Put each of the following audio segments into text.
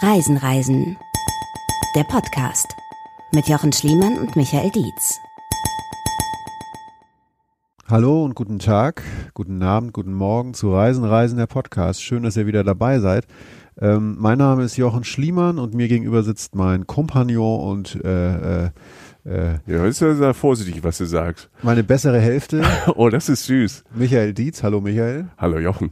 Reisen, der Podcast mit Jochen Schliemann und Michael Dietz. Hallo und guten Tag, guten Abend, guten Morgen zu Reisen, der Podcast. Schön, dass ihr wieder dabei seid. Mein Name ist Jochen Schliemann und mir gegenüber sitzt mein Kompagnon und ja, ist ja vorsichtig, was du sagst. meine bessere Hälfte. Oh, das ist süß. Michael Dietz. Hallo Michael. Hallo Jochen.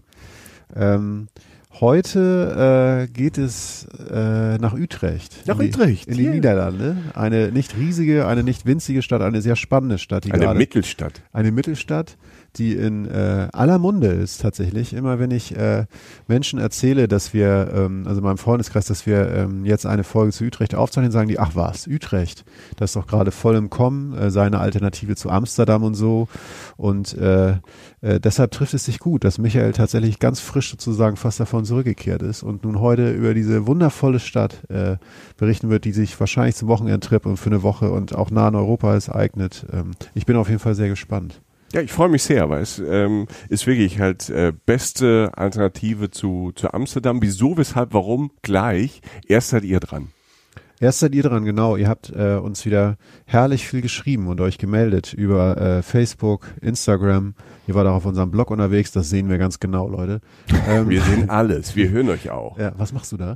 Heute geht es nach Utrecht. In die Niederlande. Eine nicht riesige, eine nicht winzige Stadt, eine sehr spannende Stadt. Eine Mittelstadt. Eine Mittelstadt, die in aller Munde ist tatsächlich. Immer wenn ich Menschen erzähle, dass wir, also in meinem Freundeskreis, dass wir jetzt eine Folge zu Utrecht aufzeichnen, sagen die, ach was, Utrecht, das ist doch gerade voll im Kommen, seine Alternative zu Amsterdam und so. Und deshalb trifft es sich gut, dass Michael tatsächlich ganz frisch sozusagen fast davon zurückgekehrt ist und nun heute über diese wundervolle Stadt berichten wird, die sich wahrscheinlich zum Wochenendtrip und für eine Woche und auch nah in Europa ist eignet. Ich bin auf jeden Fall sehr gespannt. Ja, ich freue mich sehr, weil es ist wirklich halt beste Alternative zu Amsterdam. Wieso, weshalb, warum? Gleich. Erst seid ihr dran. Erst seid ihr dran, genau. Ihr habt uns wieder herrlich viel geschrieben und euch gemeldet über Facebook, Instagram. Ihr wart auch auf unserem Blog unterwegs, das sehen wir ganz genau, Leute. Wir sehen alles, wir hören euch auch. Ja, was machst du da?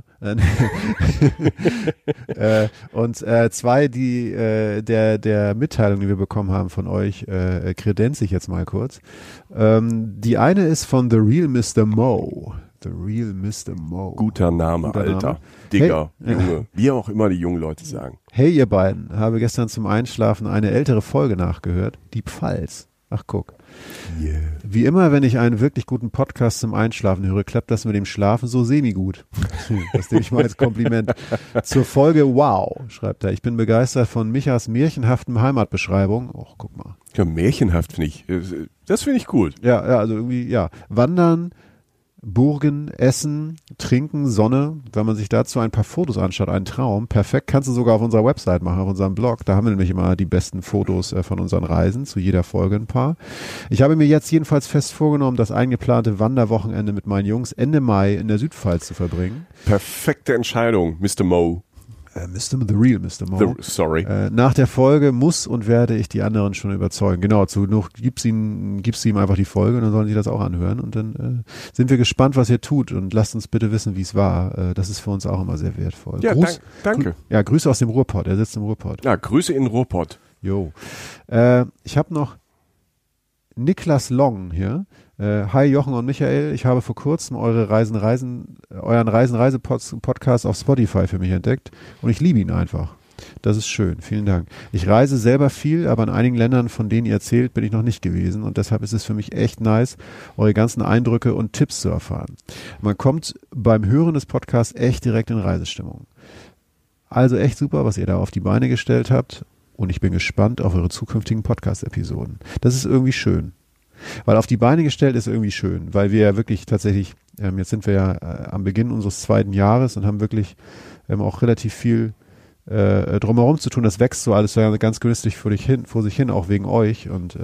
Und zwei, die der Mitteilung, die wir bekommen haben von euch, kredenze ich jetzt mal kurz. Die eine ist von The Real Mr. Mo. The Real Mr. Mo. Guter Name, Alter. Digger, hey, Junge. Wie auch immer die jungen Leute sagen. Hey ihr beiden, habe gestern zum Einschlafen eine ältere Folge nachgehört. Die Pfalz. Ach guck. Yeah. Wie immer, wenn ich einen wirklich guten Podcast zum Einschlafen höre, klappt das mit dem Schlafen so semi-gut. Das nehme ich mal als Kompliment. Zur Folge Wow, schreibt er. Ich bin begeistert von Michas märchenhaften Heimatbeschreibung. Och, guck mal. Ja, märchenhaft finde ich. Das finde ich gut. Ja, also irgendwie, ja. Wandern, Burgen, Essen, Trinken, Sonne. Wenn man sich dazu ein paar Fotos anschaut, ein Traum. Perfekt, kannst du sogar auf unserer Website machen, auf unserem Blog. Da haben wir nämlich immer die besten Fotos von unseren Reisen, zu jeder Folge ein paar. Ich habe mir jetzt jedenfalls fest vorgenommen, das eingeplante Wanderwochenende mit meinen Jungs Ende Mai in der Südpfalz zu verbringen. Perfekte Entscheidung, Mr. Mo. The Real Mr. Mo. Sorry. Nach der Folge muss und werde ich die anderen schon überzeugen. Genau, gibst ihm einfach die Folge und dann sollen sie das auch anhören und dann sind wir gespannt, was ihr tut und lasst uns bitte wissen, wie es war. Das ist für uns auch immer sehr wertvoll. Ja, danke. Ja, Grüße aus dem Ruhrpott. Er sitzt im Ruhrpott. Ja, Grüße in Ruhrpott. Jo. Ich habe noch Niklas Long hier. Hi Jochen und Michael, ich habe vor kurzem euren Reisen-Podcast auf Spotify für mich entdeckt und ich liebe ihn einfach. Das ist schön, vielen Dank. Ich reise selber viel, aber in einigen Ländern, von denen ihr erzählt, bin ich noch nicht gewesen und deshalb ist es für mich echt nice, eure ganzen Eindrücke und Tipps zu erfahren. Man kommt beim Hören des Podcasts echt direkt in Reisestimmung. Also echt super, was ihr da auf die Beine gestellt habt und ich bin gespannt auf eure zukünftigen Podcast-Episoden. Das ist irgendwie schön. Weil auf die Beine gestellt ist irgendwie schön, weil wir ja wirklich tatsächlich, jetzt sind wir ja am Beginn unseres 2. Jahres und haben wirklich auch relativ viel drumherum zu tun. Das wächst so alles so ganz genüsslich vor sich hin, auch wegen euch und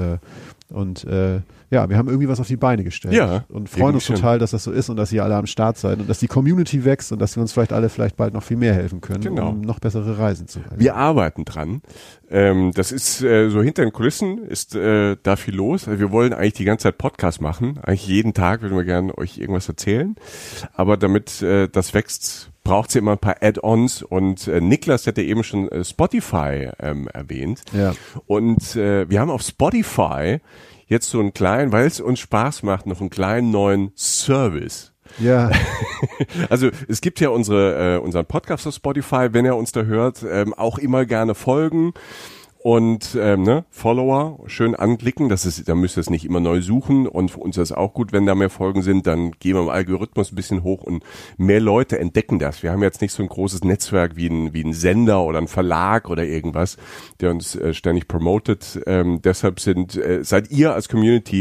ja, wir haben irgendwie was auf die Beine gestellt und freuen uns total, dass das so ist und dass ihr alle am Start seid und dass die Community wächst und dass wir uns vielleicht bald noch viel mehr helfen können, um noch bessere Reisen zu halten. Wir arbeiten dran. Das ist so hinter den Kulissen ist da viel los. Also wir wollen eigentlich die ganze Zeit Podcast machen. Eigentlich jeden Tag würden wir gerne euch irgendwas erzählen. Aber damit das wächst, braucht es ja immer ein paar Add-ons und Niklas hat ja eben schon Spotify erwähnt. Ja. Und wir haben auf Spotify jetzt so einen kleinen, weil es uns Spaß macht, noch einen kleinen neuen Service. Ja. Also es gibt ja unseren Podcast auf Spotify, wenn ihr uns da hört, auch immer gerne folgen. Und Follower schön anklicken, da müsst ihr es nicht immer neu suchen und für uns ist es auch gut, wenn da mehr Folgen sind, dann gehen wir im Algorithmus ein bisschen hoch und mehr Leute entdecken das. Wir haben jetzt nicht so ein großes Netzwerk wie ein Sender oder ein Verlag oder irgendwas, der uns ständig promotet. Deshalb seid ihr als Community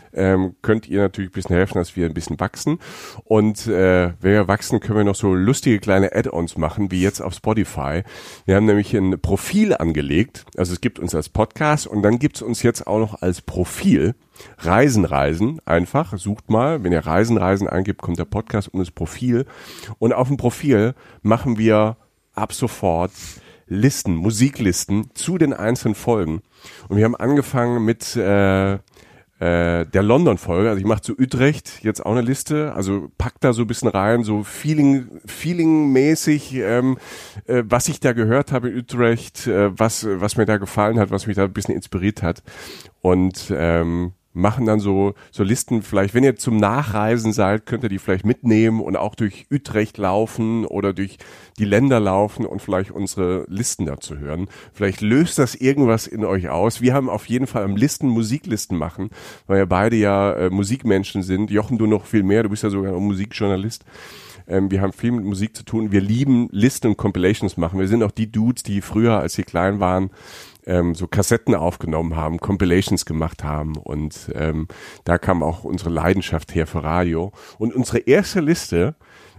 könnt ihr natürlich ein bisschen helfen, dass wir ein bisschen wachsen. Und wenn wir wachsen, können wir noch so lustige kleine Add-ons machen, wie jetzt auf Spotify. Wir haben nämlich ein Profil angelegt. Also es gibt uns als Podcast und dann gibt es uns jetzt auch noch als Profil. Reisen einfach. Sucht mal, wenn ihr Reisen eingibt, kommt der Podcast und das Profil. Und auf dem Profil machen wir ab sofort Listen, Musiklisten zu den einzelnen Folgen. Und wir haben angefangen mit der London-Folge. Also ich mache zu Utrecht jetzt auch eine Liste. Also pack da so ein bisschen rein, so Feeling-mäßig, was ich da gehört habe in Utrecht, was mir da gefallen hat, was mich da ein bisschen inspiriert hat. Und machen dann so Listen, vielleicht, wenn ihr zum Nachreisen seid, könnt ihr die vielleicht mitnehmen und auch durch Utrecht laufen oder durch die Länder laufen und vielleicht unsere Listen dazu hören. Vielleicht löst das irgendwas in euch aus. Wir haben auf jeden Fall am Musiklisten machen, weil wir beide ja Musikmenschen sind. Jochen, du noch viel mehr, du bist ja sogar ein Musikjournalist. Wir haben viel mit Musik zu tun. Wir lieben Listen und Compilations machen. Wir sind auch die Dudes, die früher, als sie klein waren, so Kassetten aufgenommen haben, Compilations gemacht haben und da kam auch unsere Leidenschaft her für Radio. Und unsere erste Liste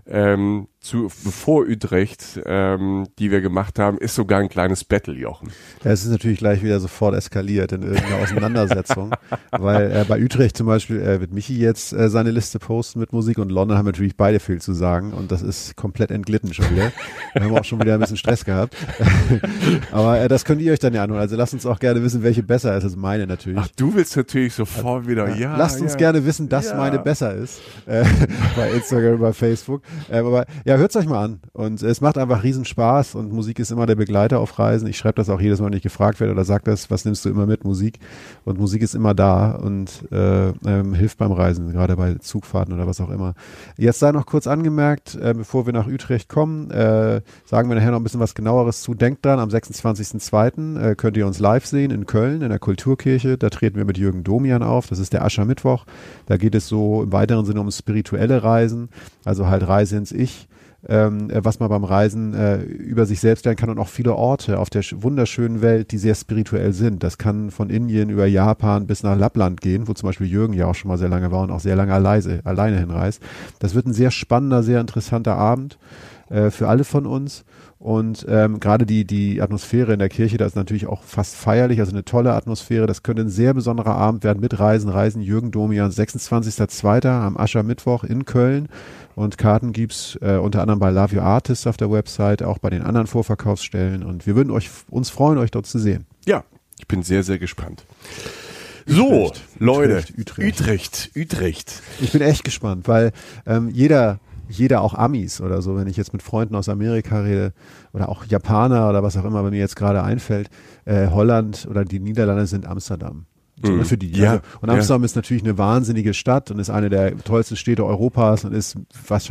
bevor Utrecht, die wir gemacht haben, ist sogar ein kleines Battle, Jochen. Ja, es ist natürlich gleich wieder sofort eskaliert in irgendeiner Auseinandersetzung, weil bei Utrecht zum Beispiel wird Michi jetzt seine Liste posten mit Musik und London haben natürlich beide viel zu sagen und das ist komplett entglitten schon wieder. Wir haben auch schon wieder ein bisschen Stress gehabt. Aber das könnt ihr euch dann ja anhören. Also lasst uns auch gerne wissen, welche besser ist. Das ist meine natürlich. Ach, du willst natürlich sofort wieder, ja. Lasst uns gerne wissen, dass meine besser ist. Bei Instagram, bei Facebook. Aber ja, hört's euch mal an. Und es macht einfach riesen Spaß und Musik ist immer der Begleiter auf Reisen. Ich schreibe das auch jedes Mal, wenn ich gefragt werde oder sag das, was nimmst du immer mit? Musik. Und Musik ist immer da und hilft beim Reisen, gerade bei Zugfahrten oder was auch immer. Jetzt sei noch kurz angemerkt, bevor wir nach Utrecht kommen, sagen wir nachher noch ein bisschen was Genaueres zu. Denkt dran, am 26.02. Könnt ihr uns live sehen in Köln, in der Kulturkirche. Da treten wir mit Jürgen Domian auf. Das ist der Aschermittwoch. Da geht es so im weiteren Sinne um spirituelle Reisen, also halt Reise ins Ich. Was man beim Reisen über sich selbst lernen kann und auch viele Orte auf der wunderschönen Welt, die sehr spirituell sind. Das kann von Indien über Japan bis nach Lappland gehen, wo zum Beispiel Jürgen ja auch schon mal sehr lange war und auch sehr lange alleine hinreist. Das wird ein sehr spannender, sehr interessanter Abend für alle von uns. Und gerade die Atmosphäre in der Kirche, da ist natürlich auch fast feierlich, also eine tolle Atmosphäre. Das könnte ein sehr besonderer Abend werden mit Reisen Jürgen Domian, 26.02. am Aschermittwoch in Köln. Und Karten gibt's unter anderem bei Love Your Artist auf der Website, auch bei den anderen Vorverkaufsstellen. Und wir würden uns freuen, euch dort zu sehen. Ja, ich bin sehr, sehr gespannt. So, Leute, Utrecht. Ich bin echt gespannt, weil jeder, auch Amis oder so, wenn ich jetzt mit Freunden aus Amerika rede oder auch Japaner oder was auch immer bei mir jetzt gerade einfällt, Holland oder die Niederlande sind Amsterdam. So, für die. Ja, also, und Amsterdam ist natürlich eine wahnsinnige Stadt und ist eine der tollsten Städte Europas und ist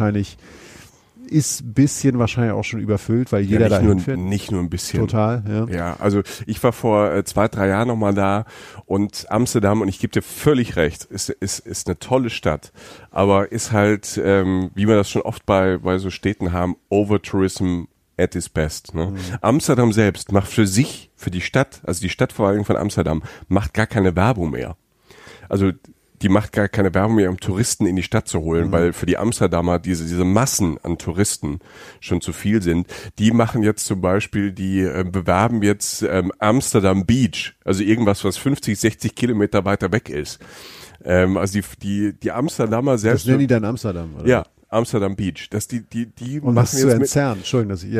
ein bisschen wahrscheinlich auch schon überfüllt, weil jeder da hinfährt. Nicht nur ein bisschen. Total, ja. Ja, also ich war vor 2-3 Jahren nochmal da und Amsterdam, und ich gebe dir völlig recht, ist eine tolle Stadt, aber ist halt, wie wir das schon oft bei so Städten haben, Over-Tourism at its best. Ne? Amsterdam selbst macht für die Stadt, also die Stadtverwaltung von Amsterdam, macht gar keine Werbung mehr. Also die macht gar keine Werbung mehr, um Touristen in die Stadt zu holen, weil für die Amsterdamer diese Massen an Touristen schon zu viel sind. Die machen jetzt zum Beispiel, bewerben jetzt Amsterdam Beach, also irgendwas, was 50, 60 Kilometer weiter weg ist. Also die Amsterdamer selbst. Das nennen die dann Amsterdam, oder? Ja. Amsterdam Beach, die und machen das zu entzerren. Entschuldigung, dass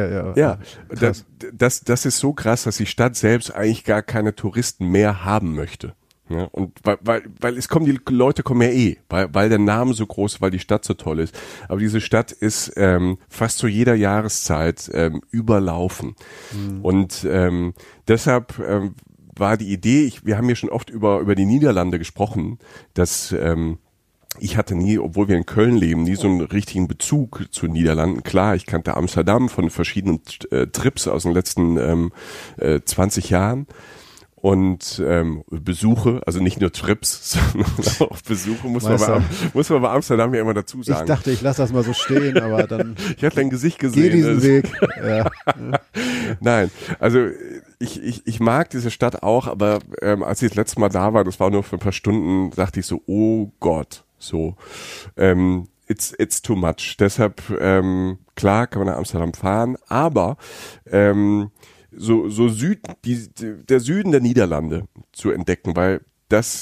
das ist so krass, dass die Stadt selbst eigentlich gar keine Touristen mehr haben möchte. Ja, und weil die Leute kommen ja weil der Name so groß ist, weil die Stadt so toll ist. Aber diese Stadt ist fast zu jeder Jahreszeit überlaufen. Und deshalb war die Idee, wir haben ja schon oft über die Niederlande gesprochen, dass ich hatte nie, obwohl wir in Köln leben, nie so einen richtigen Bezug zu den Niederlanden. Klar, ich kannte Amsterdam von verschiedenen Trips aus den letzten 20 Jahren. Und Besuche, also nicht nur Trips, sondern auch Besuche, muss man bei Amsterdam ja immer dazu sagen. Ich dachte, ich lasse das mal so stehen, aber dann ich hatte dein Gesicht gesehen. Geh diesen Weg. Ja. Nein, also ich mag diese Stadt auch, aber als ich das letzte Mal da war, das war nur für ein paar Stunden, dachte ich so, oh Gott, so, it's too much. Deshalb, klar kann man nach Amsterdam fahren, aber der Süden der Niederlande zu entdecken, weil das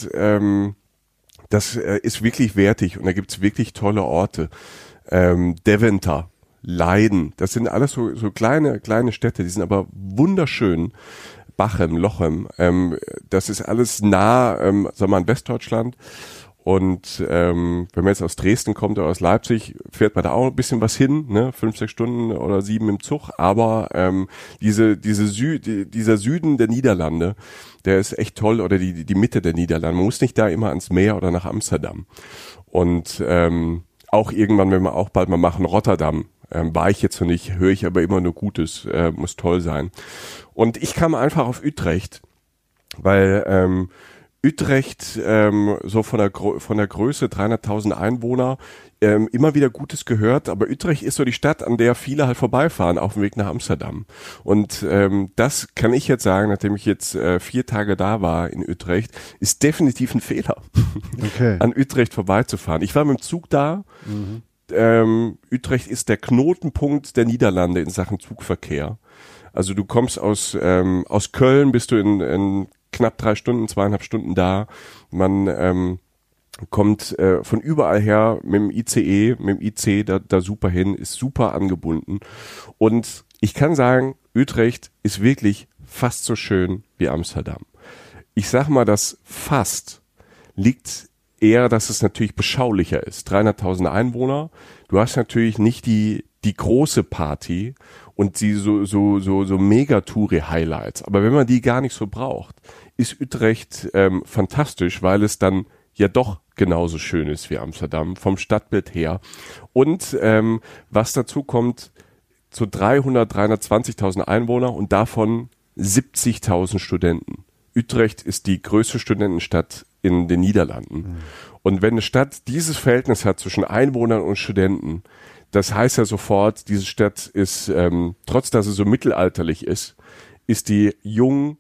ist wirklich wertig und da gibt's wirklich tolle Orte. Deventer, Leiden, das sind alles so kleine Städte, die sind aber wunderschön. Bachem, Lochem, das ist alles nah, sagen wir mal, in Westdeutschland. Und wenn man jetzt aus Dresden kommt oder aus Leipzig, fährt man da auch ein bisschen was hin, ne, 5, 6 Stunden oder 7 im Zug. Aber dieser Süden der Niederlande, der ist echt toll, oder die Mitte der Niederlande. Man muss nicht da immer ans Meer oder nach Amsterdam. Und auch irgendwann, wenn wir auch bald mal machen, Rotterdam. War ich jetzt noch nicht, höre ich aber immer nur Gutes, muss toll sein. Und ich kam einfach auf Utrecht, weil Utrecht so von der Größe 300.000 Einwohner immer wieder Gutes gehört, aber Utrecht ist so die Stadt, an der viele halt vorbeifahren auf dem Weg nach Amsterdam. Und das kann ich jetzt sagen, nachdem ich jetzt 4 Tage da war in Utrecht, ist definitiv ein Fehler, an Utrecht vorbeizufahren. Ich war mit dem Zug da. Utrecht ist der Knotenpunkt der Niederlande in Sachen Zugverkehr. Also du kommst aus Köln, bist du in knapp 3 Stunden, 2,5 Stunden da. Man kommt von überall her mit dem IC da super hin, ist super angebunden. Und ich kann sagen, Utrecht ist wirklich fast so schön wie Amsterdam. Ich sag mal, das fast liegt eher, dass es natürlich beschaulicher ist. 300.000 Einwohner. Du hast natürlich nicht die große Party und die so Megatouri-Highlights. Aber wenn man die gar nicht so braucht, ist Utrecht fantastisch, weil es dann ja doch genauso schön ist wie Amsterdam vom Stadtbild her. Und was dazu kommt, so 320.000 Einwohner und davon 70.000 Studenten. Utrecht ist die größte Studentenstadt in den Niederlanden. Und wenn eine Stadt dieses Verhältnis hat zwischen Einwohnern und Studenten, das heißt ja sofort, diese Stadt ist, trotz dass sie so mittelalterlich ist die jung,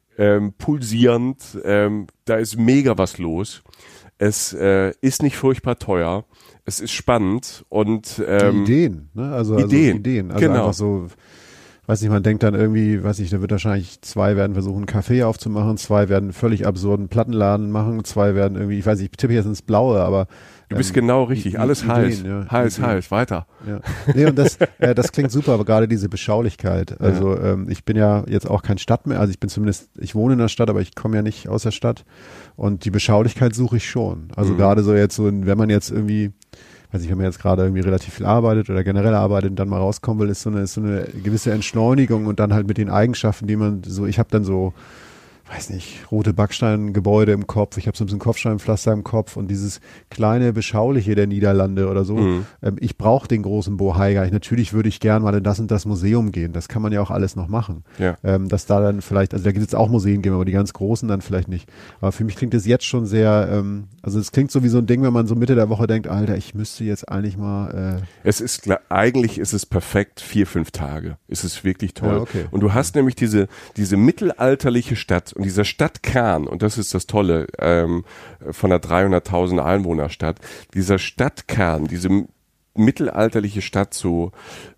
pulsierend, da ist mega was los. Es ist nicht furchtbar teuer, es ist spannend und die Ideen, ne? Also Ideen. Also genau. Einfach so, weiß nicht, man denkt dann irgendwie, weiß nicht, da wird wahrscheinlich 2 werden versuchen, einen Café aufzumachen, 2 werden einen völlig absurden Plattenladen machen, 2 werden irgendwie, ich weiß nicht, ich tippe jetzt ins Blaue, aber du bist genau richtig, alles heiß, ja, heiß, weiter. Ja. Nee, und das klingt super, aber gerade diese Beschaulichkeit. Also ich bin ja jetzt auch kein Stadtmensch, also ich wohne in der Stadt, aber ich komme ja nicht aus der Stadt und die Beschaulichkeit suche ich schon. Also gerade so jetzt so, wenn man jetzt irgendwie, weiß ich, wenn man jetzt gerade irgendwie relativ viel arbeitet oder generell arbeitet und dann mal rauskommen will, ist so eine gewisse Entschleunigung und dann halt mit den Eigenschaften, die man so, ich habe dann so, weiß nicht, rote Backsteingebäude im Kopf, ich habe so ein bisschen Kopfsteinpflaster im Kopf und dieses kleine Beschauliche der Niederlande oder so. Ich brauche den großen Bohai gar nicht. Natürlich würde ich gern mal in das und das Museum gehen. Das kann man ja auch alles noch machen. Ja. Dass da dann vielleicht, also da gibt es auch Museen geben, aber die ganz großen dann vielleicht nicht. Aber für mich klingt das jetzt schon sehr, also es klingt so wie so ein Ding, wenn man so Mitte der Woche denkt, Alter, ich müsste jetzt eigentlich mal. Eigentlich ist es perfekt 4-5 Tage. Es ist wirklich toll. Ja, okay. Und du hast nämlich diese mittelalterliche Stadt und dieser Stadtkern, und das ist das Tolle von einer 300.000 Einwohnerstadt, dieser Stadtkern, diese mittelalterliche Stadt so,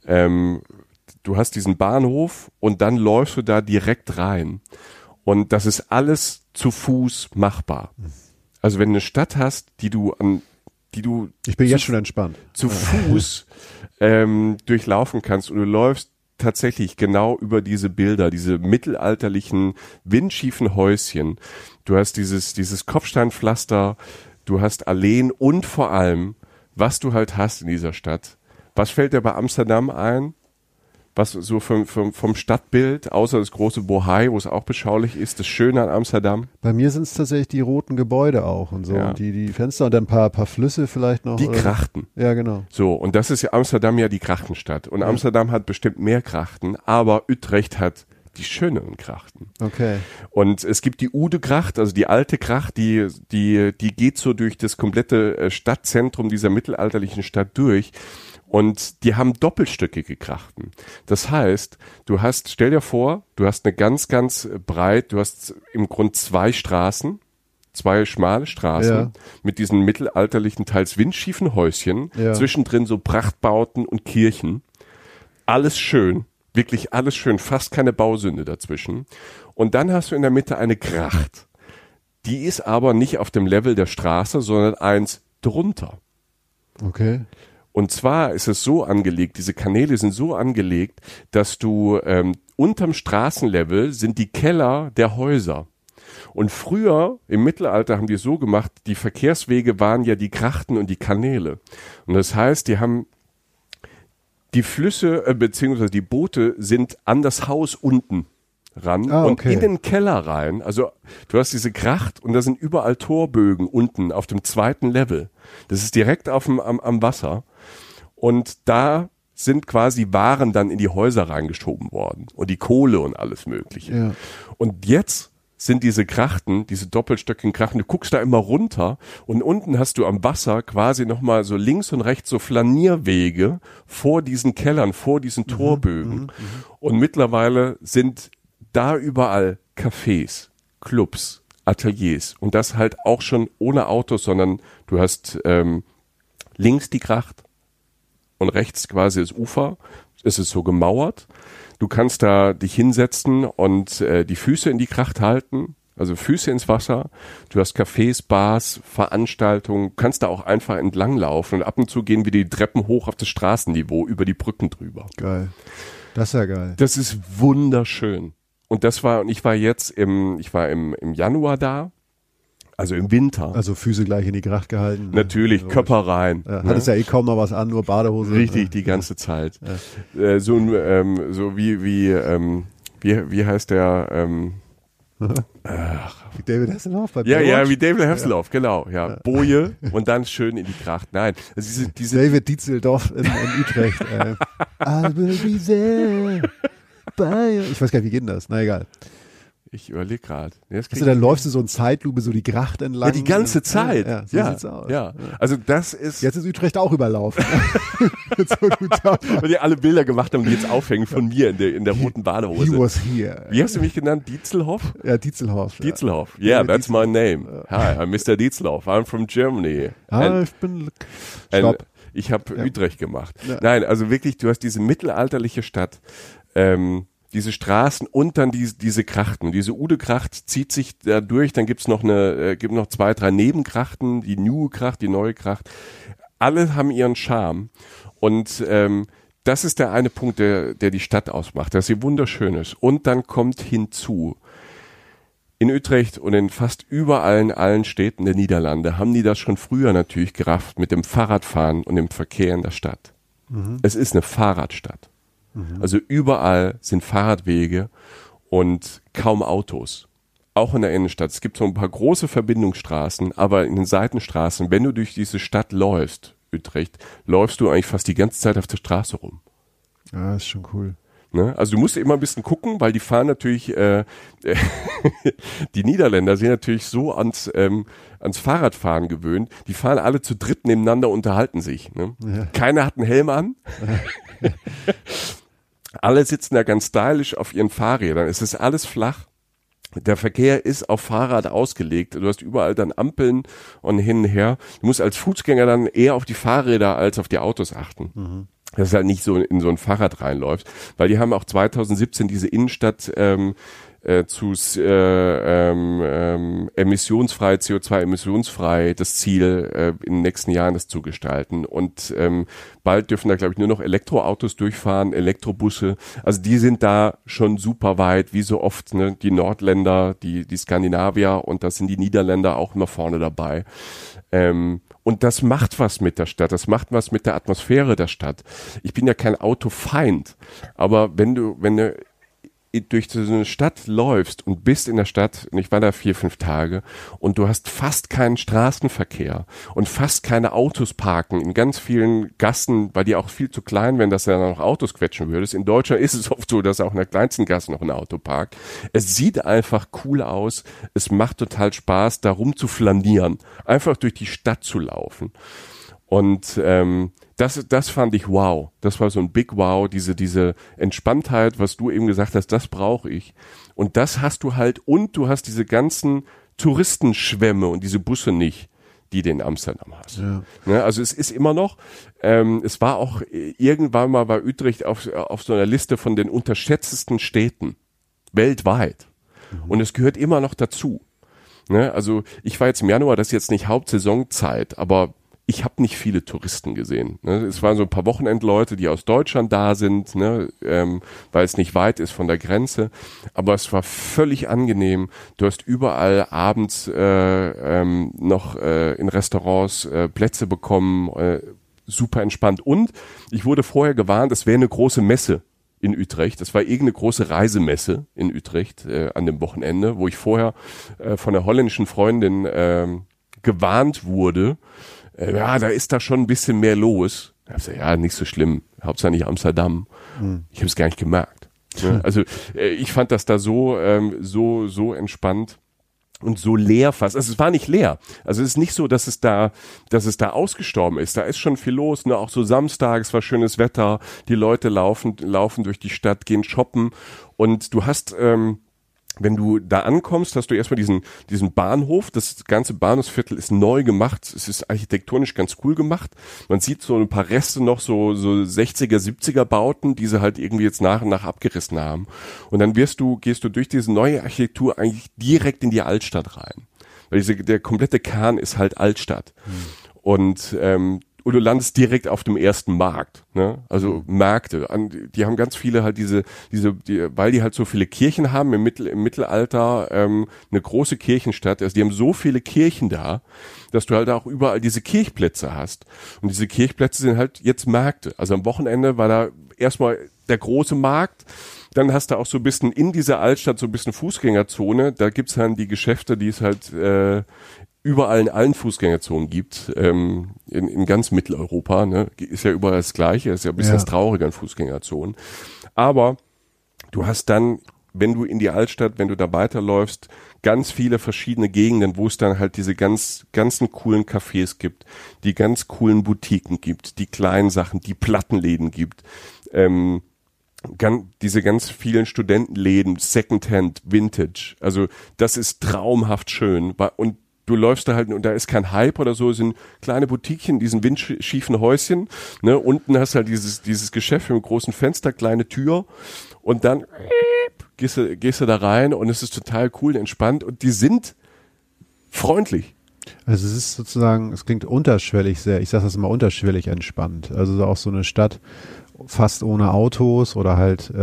du hast diesen Bahnhof und dann läufst du da direkt rein und das ist alles zu Fuß machbar. Also wenn du eine Stadt hast, die du Ich bin jetzt schon entspannt. Zu Fuß durchlaufen kannst und du läufst tatsächlich genau über diese Bilder, diese mittelalterlichen, windschiefen Häuschen. Du hast dieses Kopfsteinpflaster, du hast Alleen und vor allem, was du halt hast in dieser Stadt. Was fällt dir bei Amsterdam ein? Was so vom Stadtbild, außer das große Bohai, wo es auch beschaulich ist, das Schöne an Amsterdam? Bei mir sind es tatsächlich die roten Gebäude auch und so. Ja. Und die Fenster und dann ein paar Flüsse vielleicht noch. Die Krachten. Ja, genau. So, und das ist ja Amsterdam ja die Krachtenstadt. Und Amsterdam hat bestimmt mehr Krachten, aber Utrecht hat die schöneren Krachten. Okay. Und es gibt die Ude-Gracht, also die alte Gracht, die geht so durch das komplette Stadtzentrum dieser mittelalterlichen Stadt durch. Und die haben doppelstöckige Grachten. Das heißt, stell dir vor, du hast eine ganz, ganz breit, du hast im Grunde zwei schmale Straßen mit diesen mittelalterlichen, teils windschiefen Häuschen, zwischendrin so Prachtbauten und Kirchen. Alles schön, wirklich alles schön, fast keine Bausünde dazwischen. Und dann hast du in der Mitte eine Gracht. Die ist aber nicht auf dem Level der Straße, sondern eins drunter. Okay. Und zwar ist es so angelegt, diese Kanäle sind so angelegt, dass du unterm Straßenlevel sind die Keller der Häuser. Und früher, im Mittelalter, haben die es so gemacht, die Verkehrswege waren ja die Grachten und die Kanäle. Und das heißt, die haben die Flüsse, beziehungsweise die Boote sind an das Haus unten ran und in den Keller rein. Also du hast diese Gracht und da sind überall Torbögen unten auf dem zweiten Level. Das ist direkt am Wasser. Und da sind quasi Waren dann in die Häuser reingeschoben worden und die Kohle und alles Mögliche. Ja. Und jetzt sind diese Grachten, diese doppelstöckigen Grachten, du guckst da immer runter und unten hast du am Wasser quasi nochmal so links und rechts so Flanierwege vor diesen Kellern, vor diesen Torbögen. Und mittlerweile sind da überall Cafés, Clubs, Ateliers und das halt auch schon ohne Autos, sondern du hast links die Gracht und rechts quasi das Ufer. Es ist so gemauert. Du kannst da dich hinsetzen und die Füße in die Gracht halten, also Füße ins Wasser. Du hast Cafés, Bars, Veranstaltungen, kannst da auch einfach entlang laufen und ab und zu gehen wir die Treppen hoch auf das Straßenniveau, über die Brücken drüber. Geil. Das ist ja geil. Das ist wunderschön. Und ich war im Januar da, also im Winter. Also Füße gleich in die Gracht gehalten. Natürlich, Körper rein. Ja, hattest ja kaum noch was an, nur Badehose. Richtig, die ganze Zeit. Ja. So wie heißt der? Wie David Hasselhoff bei Baywatch? Ja, wie David Hasselhoff, genau. Ja. Boje und dann schön in die Gracht. Nein, also diese David Dietzeldorf in Utrecht. I will be there. Ich weiß gar nicht, wie geht denn das? Na egal. Ich überlege gerade. Also dann läufst du so in Zeitlupe so die Gracht entlang. Ja, die ganze Zeit. Ja, so sieht's aus. Ja. Also das ist... Jetzt ist Utrecht auch überlaufen. Weil die alle Bilder gemacht haben, die jetzt aufhängen von mir in der roten Badehose. He was here. Wie hast du mich genannt? Dietzelhoff? Ja, Dietzelhoff. Dietzelhoff. Yeah, that's my name. Hi, I'm Mr. Dietzelhoff. I'm from Germany. Ich bin... Stopp. Ich habe Utrecht gemacht. Ja. Nein, also wirklich, du hast diese mittelalterliche Stadt, diese Straßen und dann diese Grachten. Diese Ude-Gracht zieht sich da durch, dann gibt noch 2, 3 Nebengrachten, die Nieuwe-Gracht, die neue Gracht. Alle haben ihren Charme und das ist der eine Punkt, der die Stadt ausmacht, dass sie wunderschön ist. Und dann kommt hinzu, in Utrecht und in fast überall in allen Städten der Niederlande haben die das schon früher natürlich gerafft mit dem Fahrradfahren und dem Verkehr in der Stadt. Es ist eine Fahrradstadt. Also überall sind Fahrradwege und kaum Autos. Auch in der Innenstadt. Es gibt so ein paar große Verbindungsstraßen, aber in den Seitenstraßen, wenn du durch diese Stadt läufst, Utrecht, läufst du eigentlich fast die ganze Zeit auf der Straße rum. Ja, ist schon cool. Ne? Also du musst immer ein bisschen gucken, weil die fahren natürlich, die Niederländer sind natürlich so ans Fahrradfahren gewöhnt. Die fahren alle zu dritt nebeneinander, unterhalten sich. Ne? Ja. Keiner hat einen Helm an. Alle sitzen da ganz stylisch auf ihren Fahrrädern. Es ist alles flach. Der Verkehr ist auf Fahrrad ausgelegt. Du hast überall dann Ampeln und hin und her. Du musst als Fußgänger dann eher auf die Fahrräder als auf die Autos achten. Dass du halt nicht so in so ein Fahrrad reinläufst. Weil die haben auch 2017 diese Innenstadt emissionsfrei, CO2-emissionsfrei, das Ziel, in den nächsten Jahren das zu gestalten. Und bald dürfen da, glaube ich, nur noch Elektroautos durchfahren, Elektrobusse. Also die sind da schon super weit, wie so oft, ne? Die Nordländer, die Skandinavier und da sind die Niederländer auch immer vorne dabei. Und das macht was mit der Stadt, das macht was mit der Atmosphäre der Stadt. Ich bin ja kein Autofeind, aber wenn du durch so eine Stadt läufst und bist in der Stadt, und ich war da 4, 5 Tage, und du hast fast keinen Straßenverkehr und fast keine Autos parken in ganz vielen Gassen, weil die auch viel zu klein wären, dass du dann noch Autos quetschen würdest. In Deutschland ist es oft so, dass auch in der kleinsten Gasse noch ein Auto parkt. Es sieht einfach cool aus, es macht total Spaß, da rum zu flanieren, einfach durch die Stadt zu laufen. Und Das fand ich wow. Das war so ein Big Wow, diese Entspanntheit, was du eben gesagt hast, das brauche ich. Und das hast du halt, und du hast diese ganzen Touristenschwämme und diese Busse nicht, die du in Amsterdam hast. Ja. Ne, also es ist immer noch, es war auch irgendwann mal bei Utrecht auf so einer Liste von den unterschätztesten Städten weltweit. Und es gehört immer noch dazu. Ne, also ich war jetzt im Januar, das ist jetzt nicht Hauptsaisonzeit, aber ich habe nicht viele Touristen gesehen. Ne? Es waren so ein paar Wochenendleute, die aus Deutschland da sind, ne? Weil es nicht weit ist von der Grenze. Aber es war völlig angenehm. Du hast überall abends noch in Restaurants Plätze bekommen, super entspannt. Und ich wurde vorher gewarnt, es wäre eine große Messe in Utrecht. Das war irgendeine große Reisemesse in Utrecht an dem Wochenende, wo ich vorher von einer holländischen Freundin gewarnt wurde, ja, da ist da schon ein bisschen mehr los. Ich hab gesagt, ja, nicht so schlimm. Hauptsache nicht Amsterdam. Ich habe es gar nicht gemerkt. Also ich fand das da so entspannt und so leer fast. Also es war nicht leer. Also es ist nicht so, dass es da ausgestorben ist. Da ist schon viel los. Ne? Auch so Samstag, es war schönes Wetter. Die Leute laufen durch die Stadt, gehen shoppen. Und du hast wenn du da ankommst, hast du erstmal diesen Bahnhof. Das ganze Bahnhofsviertel ist neu gemacht. Es ist architektonisch ganz cool gemacht. Man sieht so ein paar Reste noch, so 60er, 70er Bauten, die sie halt irgendwie jetzt nach und nach abgerissen haben. Und dann gehst du durch diese neue Architektur eigentlich direkt in die Altstadt rein. Weil der komplette Kern ist halt Altstadt. Und du landest direkt auf dem ersten Markt, ne? Also Märkte, die haben ganz viele halt weil die halt so viele Kirchen haben im Mittelalter, eine große Kirchenstadt, also die haben so viele Kirchen da, dass du halt auch überall diese Kirchplätze hast. Und diese Kirchplätze sind halt jetzt Märkte. Also am Wochenende war da erstmal der große Markt. Dann hast du auch so ein bisschen in dieser Altstadt so ein bisschen Fußgängerzone. Da gibt's dann die Geschäfte, die es halt überall in allen Fußgängerzonen gibt, in ganz Mitteleuropa, ne, ist ja überall das Gleiche, ist ja ein bisschen das Traurige an Fußgängerzonen. Aber du hast dann, wenn du in die Altstadt, wenn du da weiterläufst, ganz viele verschiedene Gegenden, wo es dann halt diese ganzen coolen Cafés gibt, die ganz coolen Boutiquen gibt, die kleinen Sachen, die Plattenläden gibt, diese ganz vielen Studentenläden, Secondhand, Vintage. Also das ist traumhaft schön. Und du läufst da halt, und da ist kein Hype oder so, es sind kleine Boutiquechen, diesen windschiefen Häuschen, ne, unten hast du halt dieses Geschäft mit einem großen Fenster, kleine Tür, und dann gehst du da rein, und es ist total cool, entspannt, und die sind freundlich. Also es ist sozusagen, es klingt unterschwellig sehr, ich sage das immer, unterschwellig entspannt. Also auch so eine Stadt fast ohne Autos oder halt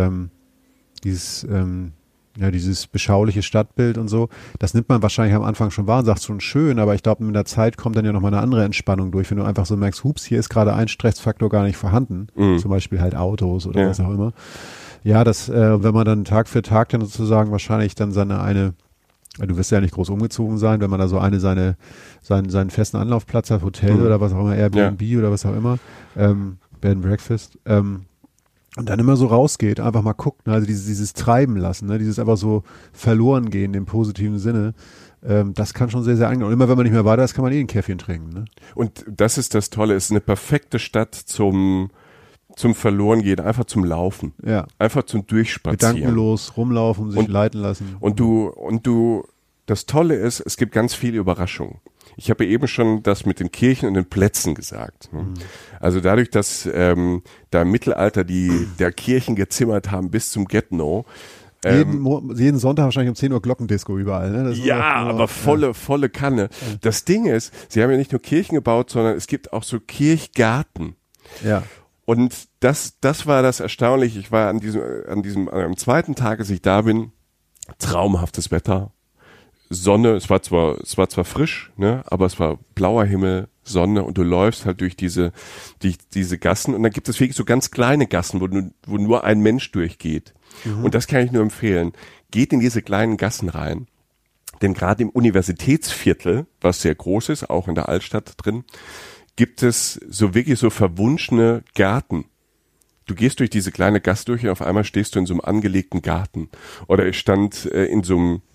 dieses beschauliche Stadtbild und so, das nimmt man wahrscheinlich am Anfang schon wahr und sagt schon schön, aber ich glaube, mit der Zeit kommt dann ja nochmal eine andere Entspannung durch, wenn du einfach so merkst, hups, hier ist gerade ein Stressfaktor gar nicht vorhanden, zum Beispiel halt Autos oder was auch immer. Ja, das, wenn man dann Tag für Tag dann sozusagen wahrscheinlich dann du wirst ja nicht groß umgezogen sein, wenn man da so seinen festen Anlaufplatz hat, Hotel oder was auch immer, Airbnb oder was auch immer, Bed and Breakfast, und dann immer so rausgeht, einfach mal guckt, ne? Also dieses Treiben lassen, ne? Dieses einfach so verloren gehen im positiven Sinne, das kann schon sehr, sehr angenehm. Und immer wenn man nicht mehr weiter ist, kann man ein Käffchen trinken. Ne? Und das ist das Tolle, es ist eine perfekte Stadt zum Verlorengehen, einfach zum Laufen. Ja. Einfach zum Durchspazieren. Gedankenlos rumlaufen, sich leiten lassen. Und das Tolle ist, es gibt ganz viele Überraschungen. Ich habe eben schon das mit den Kirchen und den Plätzen gesagt. Also dadurch, dass da im Mittelalter der Kirchen gezimmert haben bis zum Get-No. Jeden Sonntag wahrscheinlich um 10 Uhr Glockendisco überall. Ne? Aber volle Kanne. Ja. Das Ding ist, sie haben ja nicht nur Kirchen gebaut, sondern es gibt auch so Kirchgarten. Ja. Und das war das Erstaunliche. Ich war am zweiten Tag, als ich da bin, traumhaftes Wetter. Sonne, es war zwar frisch, ne, aber es war blauer Himmel, Sonne, und du läufst halt durch diese Gassen, und dann gibt es wirklich so ganz kleine Gassen, wo nur ein Mensch durchgeht. Und das kann ich nur empfehlen. Geht in diese kleinen Gassen rein, denn gerade im Universitätsviertel, was sehr groß ist, auch in der Altstadt drin, gibt es so wirklich so verwunschene Gärten. Du gehst durch diese kleine Gasse durch und auf einmal stehst du in so einem angelegten Garten. Oder ich stand in so einem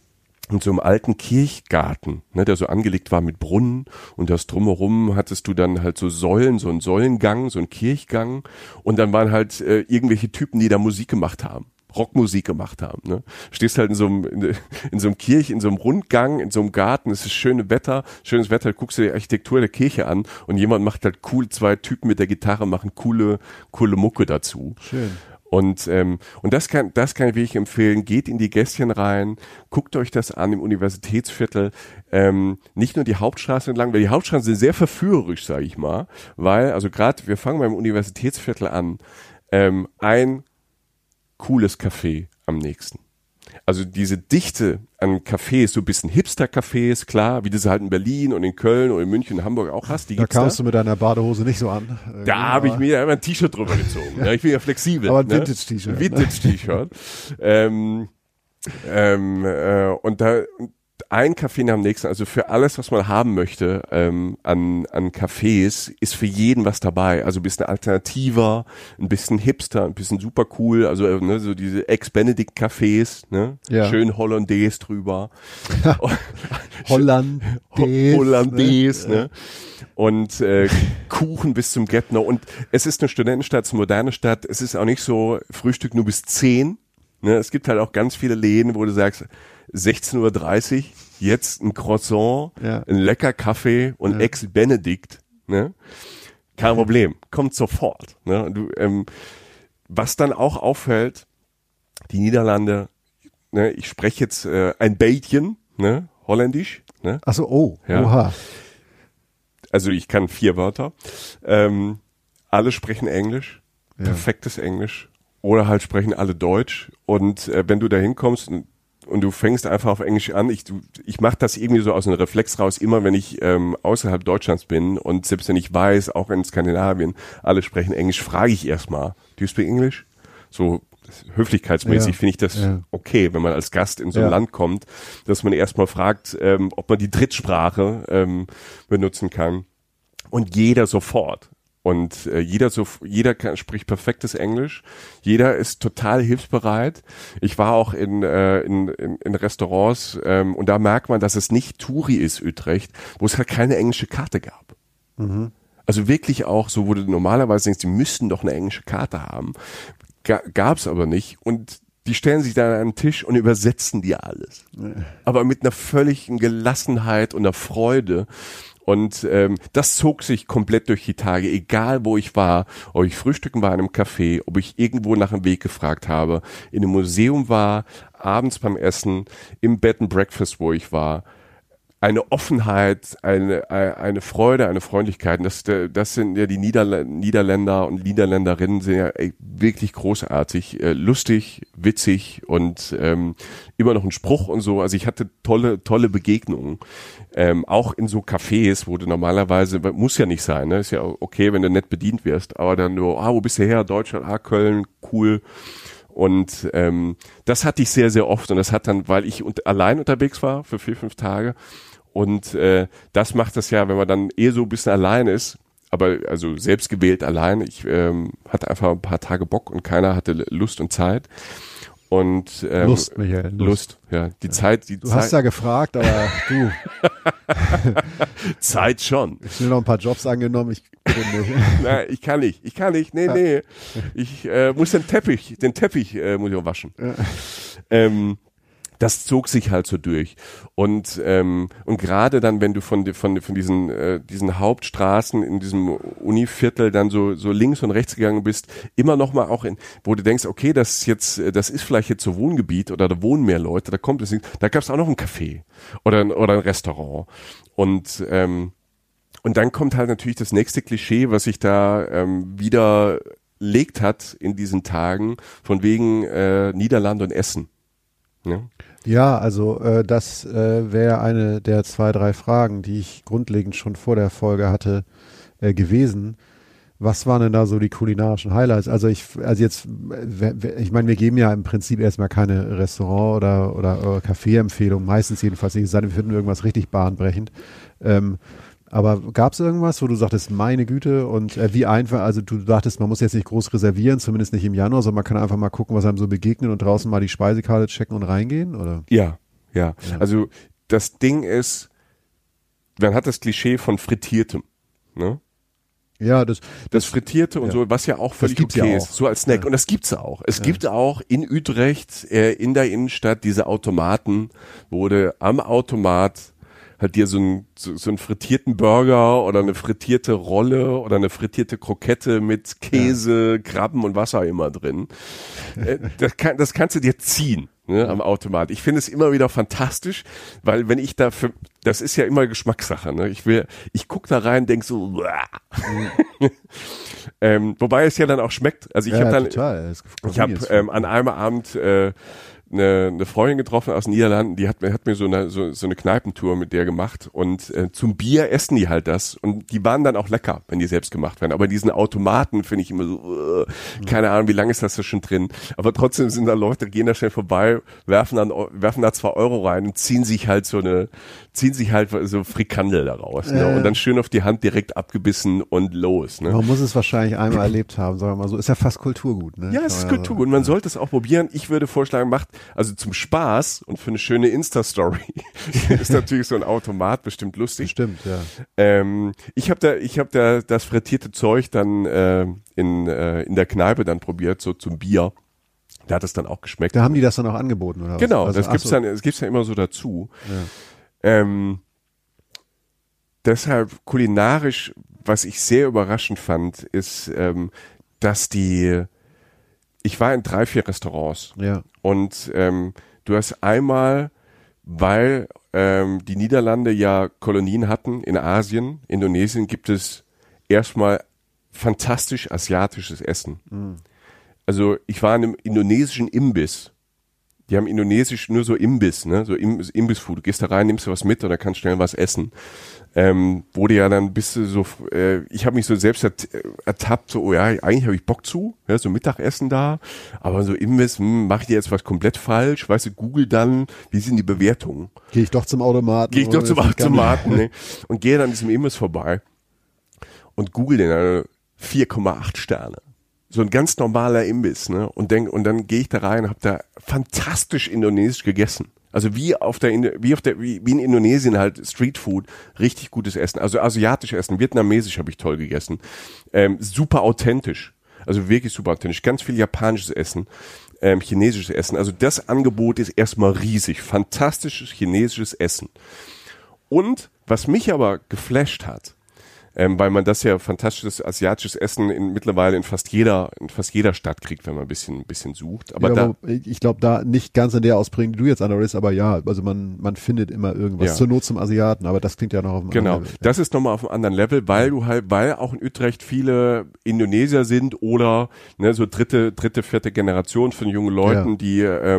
in so einem alten Kirchgarten, ne, der so angelegt war mit Brunnen, und das drumherum hattest du dann halt so Säulen, so einen Säulengang, so einen Kirchgang, und dann waren halt irgendwelche Typen, die da Musik gemacht haben. Rockmusik gemacht haben, ne? Stehst halt in so einem in so einem Rundgang, in so einem Garten, es ist schönes Wetter, guckst du die Architektur der Kirche an und jemand macht halt cool, 2 Typen mit der Gitarre machen coole Mucke dazu. Schön. Und das kann ich wirklich empfehlen. Geht in die Gässchen rein, guckt euch das an im Universitätsviertel. Nicht nur die Hauptstraße entlang, weil die Hauptstraßen sind sehr verführerisch, sage ich mal, weil, also gerade, wir fangen beim Universitätsviertel an, ein cooles Café am nächsten. Also diese Dichte an Cafés, so ein bisschen Hipster-Cafés, klar, wie du sie halt in Berlin und in Köln und in München und Hamburg auch hast. Die da kamst du mit deiner Badehose nicht so an. Da habe ich mir ein T-Shirt drüber gezogen. Ja, ich bin ja flexibel. Aber ein Vintage-T-Shirt. Vintage-T-Shirt. Und da ein Café nach dem nächsten, also für alles, was man haben möchte an Cafés, ist für jeden was dabei. Also ein bisschen alternativer, ein bisschen hipster, ein bisschen super cool, also ne, so diese Ex-Benedict-Cafés, ne? Ja. Schön Hollandaise drüber. Hollandaise, ne? Und Kuchen bis zum Get-No. Und es ist eine Studentenstadt, es ist eine moderne Stadt, es ist auch nicht so Frühstück nur bis 10. Ne? Es gibt halt auch ganz viele Läden, wo du sagst, 16:30 Uhr, jetzt ein Croissant, ein lecker Kaffee und Ex-Benedict, ne? Kein Problem, kommt sofort. Ne? Du, was dann auch auffällt, die Niederlande, ne? Ich spreche jetzt ein Beetje, ne? Holländisch. Ne? Ach so, oha. Also ich kann 4 Wörter. Alle sprechen Englisch, perfektes Englisch. Oder halt sprechen alle Deutsch. Und wenn du da hinkommst und du fängst einfach auf Englisch an, ich mache das irgendwie so aus einem Reflex raus, immer wenn ich außerhalb Deutschlands bin und selbst wenn ich weiß, auch in Skandinavien, alle sprechen Englisch, frage ich erstmal, do you speak English? So höflichkeitsmäßig finde ich das okay, wenn man als Gast in so ein Land kommt, dass man erstmal fragt, ob man die Drittsprache benutzen kann. Und jeder sofort. Und jeder spricht perfektes Englisch. Jeder ist total hilfsbereit. Ich war auch in Restaurants und da merkt man, dass es nicht Touri ist, Utrecht, wo es halt keine englische Karte gab. Mhm. Also wirklich auch so, wo du normalerweise denkst, die müssten doch eine englische Karte haben. Gab's aber nicht. Und die stellen sich da an den Tisch und übersetzen dir alles. Aber mit einer völligen Gelassenheit und einer Freude. Und das zog sich komplett durch die Tage, egal wo ich war, ob ich frühstücken war in einem Café, ob ich irgendwo nach dem Weg gefragt habe, in einem Museum war, abends beim Essen, im Bed and Breakfast, wo ich war. Eine Offenheit, eine Freude, eine Freundlichkeit. Das sind ja die Niederländer und Niederländerinnen sind ja wirklich großartig, lustig, witzig und immer noch ein Spruch und so. Also ich hatte tolle Begegnungen. Auch in so Cafés, wo du normalerweise, muss ja nicht sein, ne? Ist ja okay, wenn du nett bedient wirst, aber dann nur, wo bist du her? Deutschland, Köln, cool. Und das hatte ich sehr, sehr oft und das hat dann, weil ich allein unterwegs war für 4-5 Tage und das macht das ja, wenn man dann so ein bisschen allein ist, aber also selbstgewählt allein, ich hatte einfach ein paar Tage Bock und keiner hatte Lust und Zeit. Und Lust, Michael. Lust, ja. Die Zeit. Du hast ja gefragt, aber du. Zeit schon. Ich habe noch ein paar Jobs angenommen, ich bin nicht. Nein, ich kann nicht. Nee. Ich muss den Teppich muss ich auch waschen. Ja. Das zog sich halt so durch. Und gerade dann, wenn du von diesen Hauptstraßen in diesem Univiertel dann so links und rechts gegangen bist, immer noch mal auch wo du denkst, okay, das ist vielleicht jetzt so Wohngebiet oder da wohnen mehr Leute, da kommt es nicht, da gab es auch noch ein Café oder ein Restaurant. Und dann kommt halt natürlich das nächste Klischee, was sich da widerlegt hat in diesen Tagen, von wegen Niederlande und Essen. Ja, also das wäre eine der 2, 3 Fragen, die ich grundlegend schon vor der Folge hatte, gewesen. Was waren denn da so die kulinarischen Highlights? Ich meine, wir geben ja im Prinzip erstmal keine Restaurant- oder Café-Empfehlung, meistens jedenfalls nicht, es sei denn, wir finden irgendwas richtig bahnbrechend. Aber gab es irgendwas, wo du sagtest, meine Güte, und wie einfach, also du dachtest, man muss jetzt nicht groß reservieren, zumindest nicht im Januar, sondern man kann einfach mal gucken, was einem so begegnet und draußen mal die Speisekarte checken und reingehen, oder? Ja, Ja, also das Ding ist, man hat das Klischee von Frittiertem, ne? Ja, das Frittierte und so, was ja auch völlig okay ist, so als Snack. Ja. Und das gibt's auch. Es gibt auch in Utrecht, in der Innenstadt, diese Automaten, wo du am Automat halt dir so einen frittierten Burger oder eine frittierte Rolle oder eine frittierte Krokette mit Käse, Krabben und was auch immer drin. Das kannst du dir ziehen. Ne, am Automat. Ich finde es immer wieder fantastisch, weil wenn ich das ist ja immer Geschmackssache, ne? Ich gucke da rein, denk so, wobei es ja dann auch schmeckt. Also ich habe an einem Abend eine Freundin getroffen aus den Niederlanden, die hat mir so eine Kneipentour mit der gemacht und zum Bier essen die halt das und die waren dann auch lecker, wenn die selbst gemacht werden. Aber diesen Automaten finde ich immer so, keine Ahnung, wie lange ist das da schon drin. Aber trotzdem sind da Leute, gehen da schnell vorbei, werfen da 2 Euro rein und ziehen sich halt so Frikandel daraus. Ne? Und dann schön auf die Hand direkt abgebissen und los. Ne? Man muss es wahrscheinlich einmal erlebt haben, sagen wir mal so. Ist ja fast Kulturgut. Ne? Ja, es ist Kulturgut und man sollte es auch probieren. Ich würde vorschlagen, also zum Spaß und für eine schöne Insta-Story ist natürlich so ein Automat bestimmt lustig. Bestimmt, ja. Ich hab da das frittierte Zeug dann in der Kneipe dann probiert, so zum Bier. Da hat es dann auch geschmeckt. Da haben die das dann auch angeboten, oder was? Genau, das gibt's dann immer so dazu. Ja. Deshalb kulinarisch, was ich sehr überraschend fand, ist, dass ich war in 3, 4 Restaurants. Ja. Und du hast einmal, weil die Niederlande ja Kolonien hatten in Asien, Indonesien, gibt es erstmal fantastisch asiatisches Essen. Mhm. Also ich war in einem indonesischen Imbiss. Die haben indonesisch nur so Imbiss, ne, so Imbissfood. Du gehst da rein, nimmst du was mit und dann kannst schnell was essen. Wurde ja dann bist du so, ich habe mich so selbst ertappt, so, oh ja, eigentlich habe ich Bock zu, ja, so Mittagessen da, aber so Imbiss, mache ich jetzt was komplett falsch, weißt du, Google dann, wie sind die Bewertungen? Gehe ich doch zum Automaten. Gehe ich doch zum Automaten, ne, und gehe dann diesem Imbiss vorbei und google den 4,8 Sterne. So ein ganz normaler Imbiss, ne? Und dann gehe ich da rein und habe da fantastisch indonesisch gegessen. Also wie in Indonesien halt Streetfood, richtig gutes Essen. Also asiatisch Essen, vietnamesisch habe ich toll gegessen. Super authentisch. Also wirklich super authentisch. Ganz viel japanisches Essen, chinesisches Essen. Also das Angebot ist erstmal riesig. Fantastisches chinesisches Essen. Und was mich aber geflasht hat, weil man das ja fantastisches asiatisches Essen mittlerweile in fast jeder Stadt kriegt, wenn man ein bisschen sucht. Aber, ja, aber ich glaube, da nicht ganz in der Ausprägung, die du jetzt anredest, aber ja, also man findet immer irgendwas, zur Not zum Asiaten, aber das klingt ja noch auf einem anderen Level. Genau, das ist nochmal auf einem anderen Level, weil auch in Utrecht viele Indonesier sind oder ne, so dritte, vierte Generation von jungen Leuten, die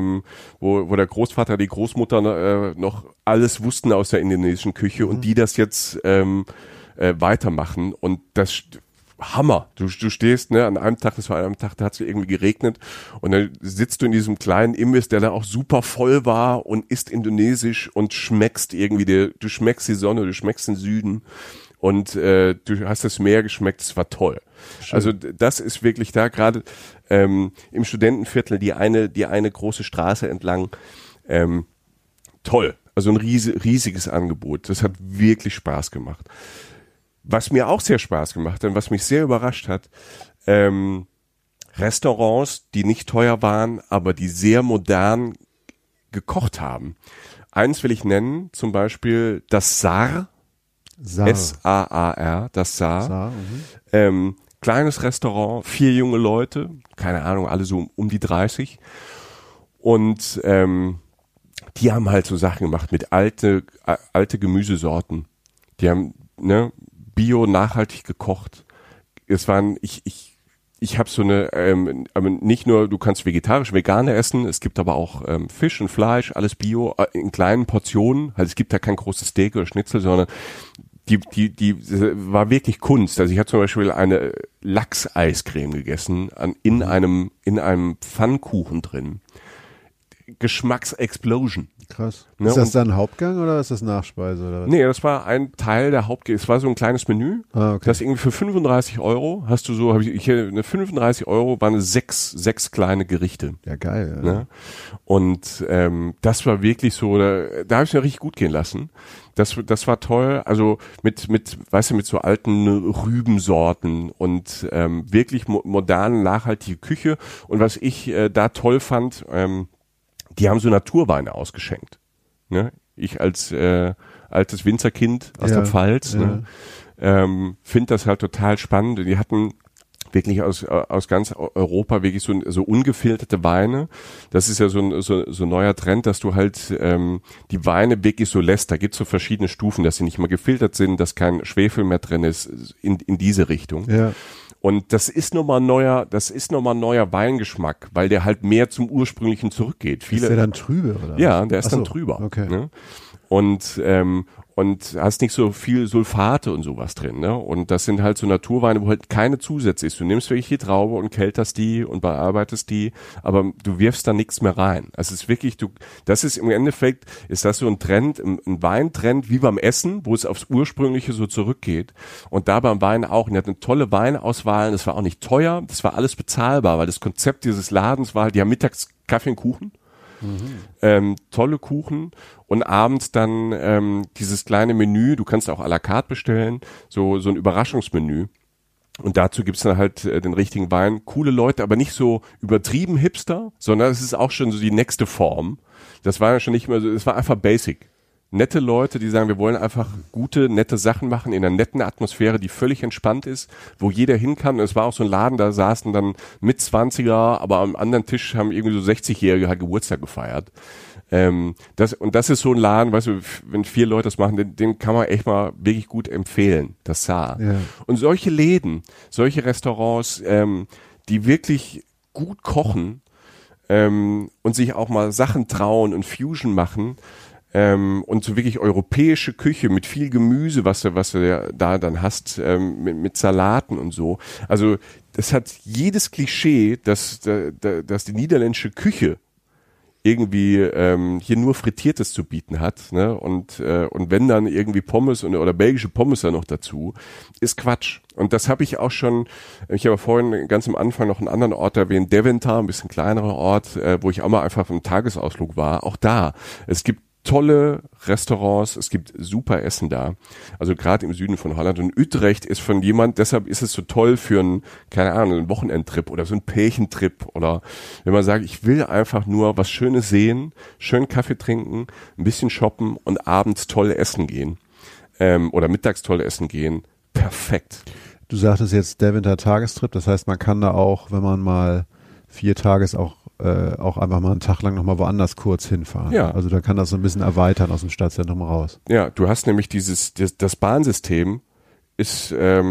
wo der Großvater, die Großmutter noch alles wussten aus der indonesischen Küche und die das jetzt weitermachen und das Hammer. Du stehst, ne, an einem Tag, da hat es irgendwie geregnet und dann sitzt du in diesem kleinen Imbiss, der da auch super voll war und isst indonesisch und schmeckst irgendwie, du schmeckst die Sonne, du schmeckst den Süden und du hast das Meer geschmeckt, es war toll. Schön. Also das ist wirklich da, gerade im Studentenviertel, die eine große Straße entlang, toll. Also ein riesiges Angebot. Das hat wirklich Spaß gemacht. Was mir auch sehr Spaß gemacht hat und was mich sehr überrascht hat, Restaurants, die nicht teuer waren, aber die sehr modern gekocht haben. Eins will ich nennen, zum Beispiel das Saar. S-A-A-R, das Saar. Kleines Restaurant, 4 junge Leute, keine Ahnung, alle so um die 30. Und die haben halt so Sachen gemacht mit alte Gemüsesorten. Die haben, ne, Bio nachhaltig gekocht. Es waren, ich habe so eine, nicht nur, du kannst vegetarisch, vegane essen, es gibt aber auch Fisch und Fleisch, alles Bio, in kleinen Portionen. Also es gibt da kein großes Steak oder Schnitzel, sondern die war wirklich Kunst. Also ich habe zum Beispiel eine Lachs-Eiscreme gegessen, in einem Pfannkuchen drin. Geschmacksexplosion. Krass. Ne, Ist das dann Hauptgang oder ist das Nachspeise? Oder was? Nee, das war ein Teil der Es war so ein kleines Menü. Okay. Das irgendwie für 35 € hast du so, eine 35 € waren sechs kleine Gerichte. Ja, geil. Ja. Ne? Und das war wirklich so, da habe ich mir richtig gut gehen lassen. Das war toll, also mit so alten Rübensorten und wirklich moderne, nachhaltige Küche. Und was ich da toll fand, die haben so Naturweine ausgeschenkt. Ne? Ich als altes Winzerkind aus der Pfalz ne? Finde das halt total spannend. Die hatten wirklich aus ganz Europa wirklich so ungefilterte Weine. Das ist ja so ein neuer Trend, dass du halt die Weine wirklich so lässt. Da gibt's so verschiedene Stufen, dass sie nicht mal gefiltert sind, dass kein Schwefel mehr drin ist, in diese Richtung. Ja. Und das ist nochmal ein neuer Weingeschmack, weil der halt mehr zum Ursprünglichen zurückgeht. Ist der dann trübe, oder? Ja, der ist dann trüber. Okay. Ne? Und hast nicht so viel Sulfate und sowas drin, ne? Und das sind halt so Naturweine, wo halt keine Zusätze ist. Du nimmst wirklich die Traube und kelterst die und bearbeitest die, aber du wirfst da nichts mehr rein. Also es ist wirklich, das ist im Endeffekt, ist das so ein Trend, ein Weintrend wie beim Essen, wo es aufs Ursprüngliche so zurückgeht. Und da beim Wein auch. Und er hat eine tolle Weinauswahl, das war auch nicht teuer, das war alles bezahlbar, weil das Konzept dieses Ladens war halt, die haben mittags Kaffee und Kuchen. Tolle Kuchen und abends dann dieses kleine Menü, du kannst auch à la carte bestellen, so ein Überraschungsmenü. Und dazu gibt's dann halt den richtigen Wein. Coole Leute, aber nicht so übertrieben Hipster, sondern es ist auch schon so die nächste Form. Das war ja schon nicht mehr so, es war einfach basic. Nette Leute, die sagen, wir wollen einfach gute, nette Sachen machen in einer netten Atmosphäre, die völlig entspannt ist, wo jeder hin kann. Und es war auch so ein Laden, da saßen dann mit 20er, aber am anderen Tisch haben irgendwie so 60-Jährige halt Geburtstag gefeiert. Das ist so ein Laden, weißt du, wenn 4 Leute das machen, den kann man echt mal wirklich gut empfehlen, das Saar. Ja. Und solche Läden, solche Restaurants, die wirklich gut kochen und sich auch mal Sachen trauen und Fusion machen, und so wirklich europäische Küche mit viel Gemüse, was du da dann hast, mit Salaten und so. Also das hat jedes Klischee, dass die niederländische Küche irgendwie hier nur Frittiertes zu bieten hat, ne? Und wenn dann irgendwie Pommes oder belgische Pommes da noch dazu, ist Quatsch. Und das habe ich auch schon, ich habe vorhin ganz am Anfang noch einen anderen Ort erwähnt, Deventer, ein bisschen kleinerer Ort, wo ich auch mal einfach im Tagesausflug war. Auch da, es gibt tolle Restaurants, es gibt super Essen da. Also gerade im Süden von Holland. Und Utrecht ist von jemand, deshalb ist es so toll für einen Wochenendtrip oder so einen Pärchentrip. Oder wenn man sagt, ich will einfach nur was Schönes sehen, schön Kaffee trinken, ein bisschen shoppen und abends toll essen gehen. Oder mittags toll essen gehen. Perfekt. Du sagtest jetzt Deventer Tagestrip, das heißt, man kann da auch, wenn man mal 4 Tages auch einfach mal einen Tag lang nochmal woanders kurz hinfahren. Ja. Also da kann das so ein bisschen erweitern aus dem Stadtzentrum raus. Ja, du hast nämlich das Bahnsystem ist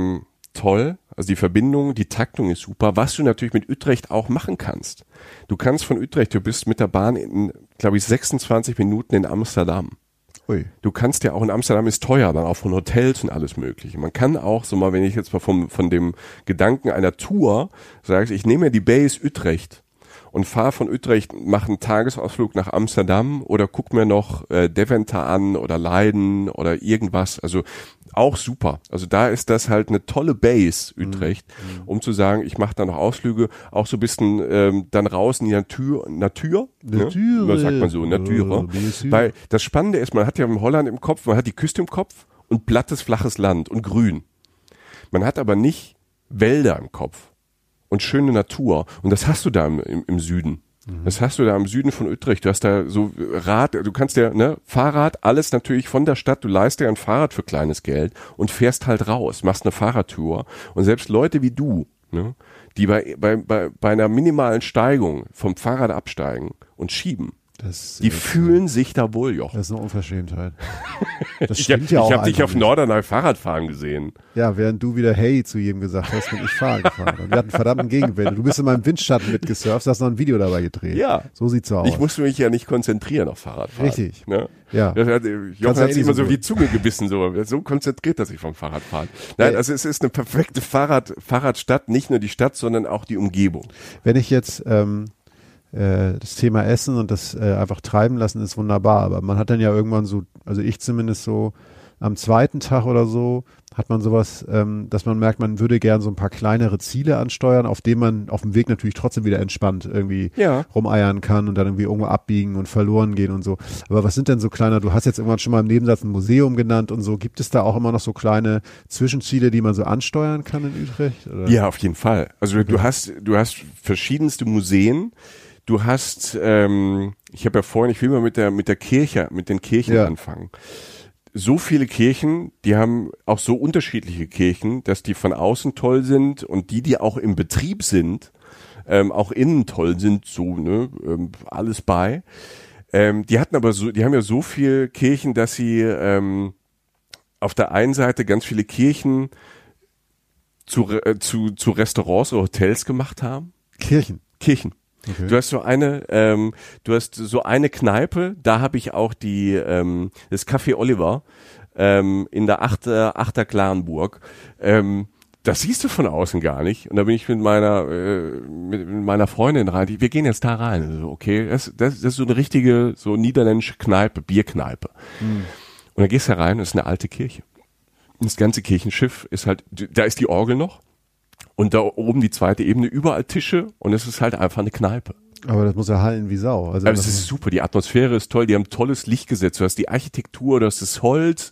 toll, also die Verbindung, die Taktung ist super, was du natürlich mit Utrecht auch machen kannst. Du kannst von Utrecht, du bist mit der Bahn in, glaube ich, 26 Minuten in Amsterdam. Ui. Du kannst ja auch in Amsterdam ist teuer, dann auch von Hotels und alles mögliche. Man kann auch, so mal, wenn ich jetzt mal von dem Gedanken einer Tour sage, ich nehme mir die Base Utrecht und fahre von Utrecht, mache einen Tagesausflug nach Amsterdam oder guck mir noch Deventer an oder Leiden oder irgendwas. Also auch super. Also da ist das halt eine tolle Base, Utrecht, um zu sagen, ich mache da noch Ausflüge, auch so ein bisschen dann raus in die Natur. Ne? Was sagt man so, Natur. Weil das Spannende ist, man hat ja in Holland im Kopf, man hat die Küste im Kopf und plattes, flaches Land und grün. Man hat aber nicht Wälder im Kopf und schöne Natur. Und das hast du da im Süden. Das hast du da im Süden von Utrecht. Du hast da so du kannst ja, ne, Fahrrad, alles natürlich von der Stadt. Du leihst dir ein Fahrrad für kleines Geld und fährst halt raus, machst eine Fahrradtour. Und selbst Leute wie du, ne, die bei einer minimalen Steigung vom Fahrrad absteigen und schieben, die fühlen sich da wohl, Jochen. Das ist eine Unverschämtheit. Das Ich stimmt ja auch. Ich habe dich auf nicht. Norderney Fahrrad fahren gesehen. Ja, während du wieder Hey zu jedem gesagt hast, bin ich Fahrrad gefahren. Und wir hatten verdammten Gegenwind. Du bist in meinem Windschatten mitgesurft, hast noch ein Video dabei gedreht. Ja. So sieht's so aus. Ich musste mich ja nicht konzentrieren auf Fahrradfahren. Richtig. Ne? Ja. Jochen hat sich immer so wie Zunge gebissen, so konzentriert, dass ich vom Fahrrad fahre. Nein, also es ist eine perfekte Fahrradstadt, nicht nur die Stadt, sondern auch die Umgebung. Wenn ich jetzt das Thema Essen und das einfach treiben lassen ist wunderbar. Aber man hat dann ja irgendwann so, also ich zumindest so, am zweiten Tag oder so hat man sowas, dass man merkt, man würde gern so ein paar kleinere Ziele ansteuern, auf denen man auf dem Weg natürlich trotzdem wieder entspannt irgendwie rumeiern kann und dann irgendwie irgendwo abbiegen und verloren gehen und so. Aber was sind denn so kleine, du hast jetzt irgendwann schon mal im Nebensatz ein Museum genannt und so, gibt es da auch immer noch so kleine Zwischenziele, die man so ansteuern kann in Utrecht? Oder? Ja, auf jeden Fall. Also du hast verschiedenste Museen. Du hast, ich habe ja vorhin, ich will mal mit der Kirche, mit den Kirchen anfangen. So viele Kirchen, die haben auch so unterschiedliche Kirchen, dass die von außen toll sind und die auch im Betrieb sind, auch innen toll sind, so, ne, alles bei. Die haben ja so viel Kirchen, dass sie auf der einen Seite ganz viele Kirchen zu Restaurants oder Hotels gemacht haben. Kirchen. Okay. Du hast so eine Kneipe, da habe ich auch das Café Oliver in der Achter Klarenburg. Das siehst du von außen gar nicht. Und da bin ich mit meiner Freundin rein. Wir gehen jetzt da rein. Also, okay, das ist so eine richtige, so niederländische Kneipe, Bierkneipe. Und dann gehst du rein, das ist eine alte Kirche. Und das ganze Kirchenschiff ist halt, da ist die Orgel noch. Und da oben die zweite Ebene, überall Tische und es ist halt einfach eine Kneipe. Aber das muss ja hallen wie Sau. Also es ist super, die Atmosphäre ist toll, die haben tolles Licht gesetzt, du hast die Architektur, du hast das Holz,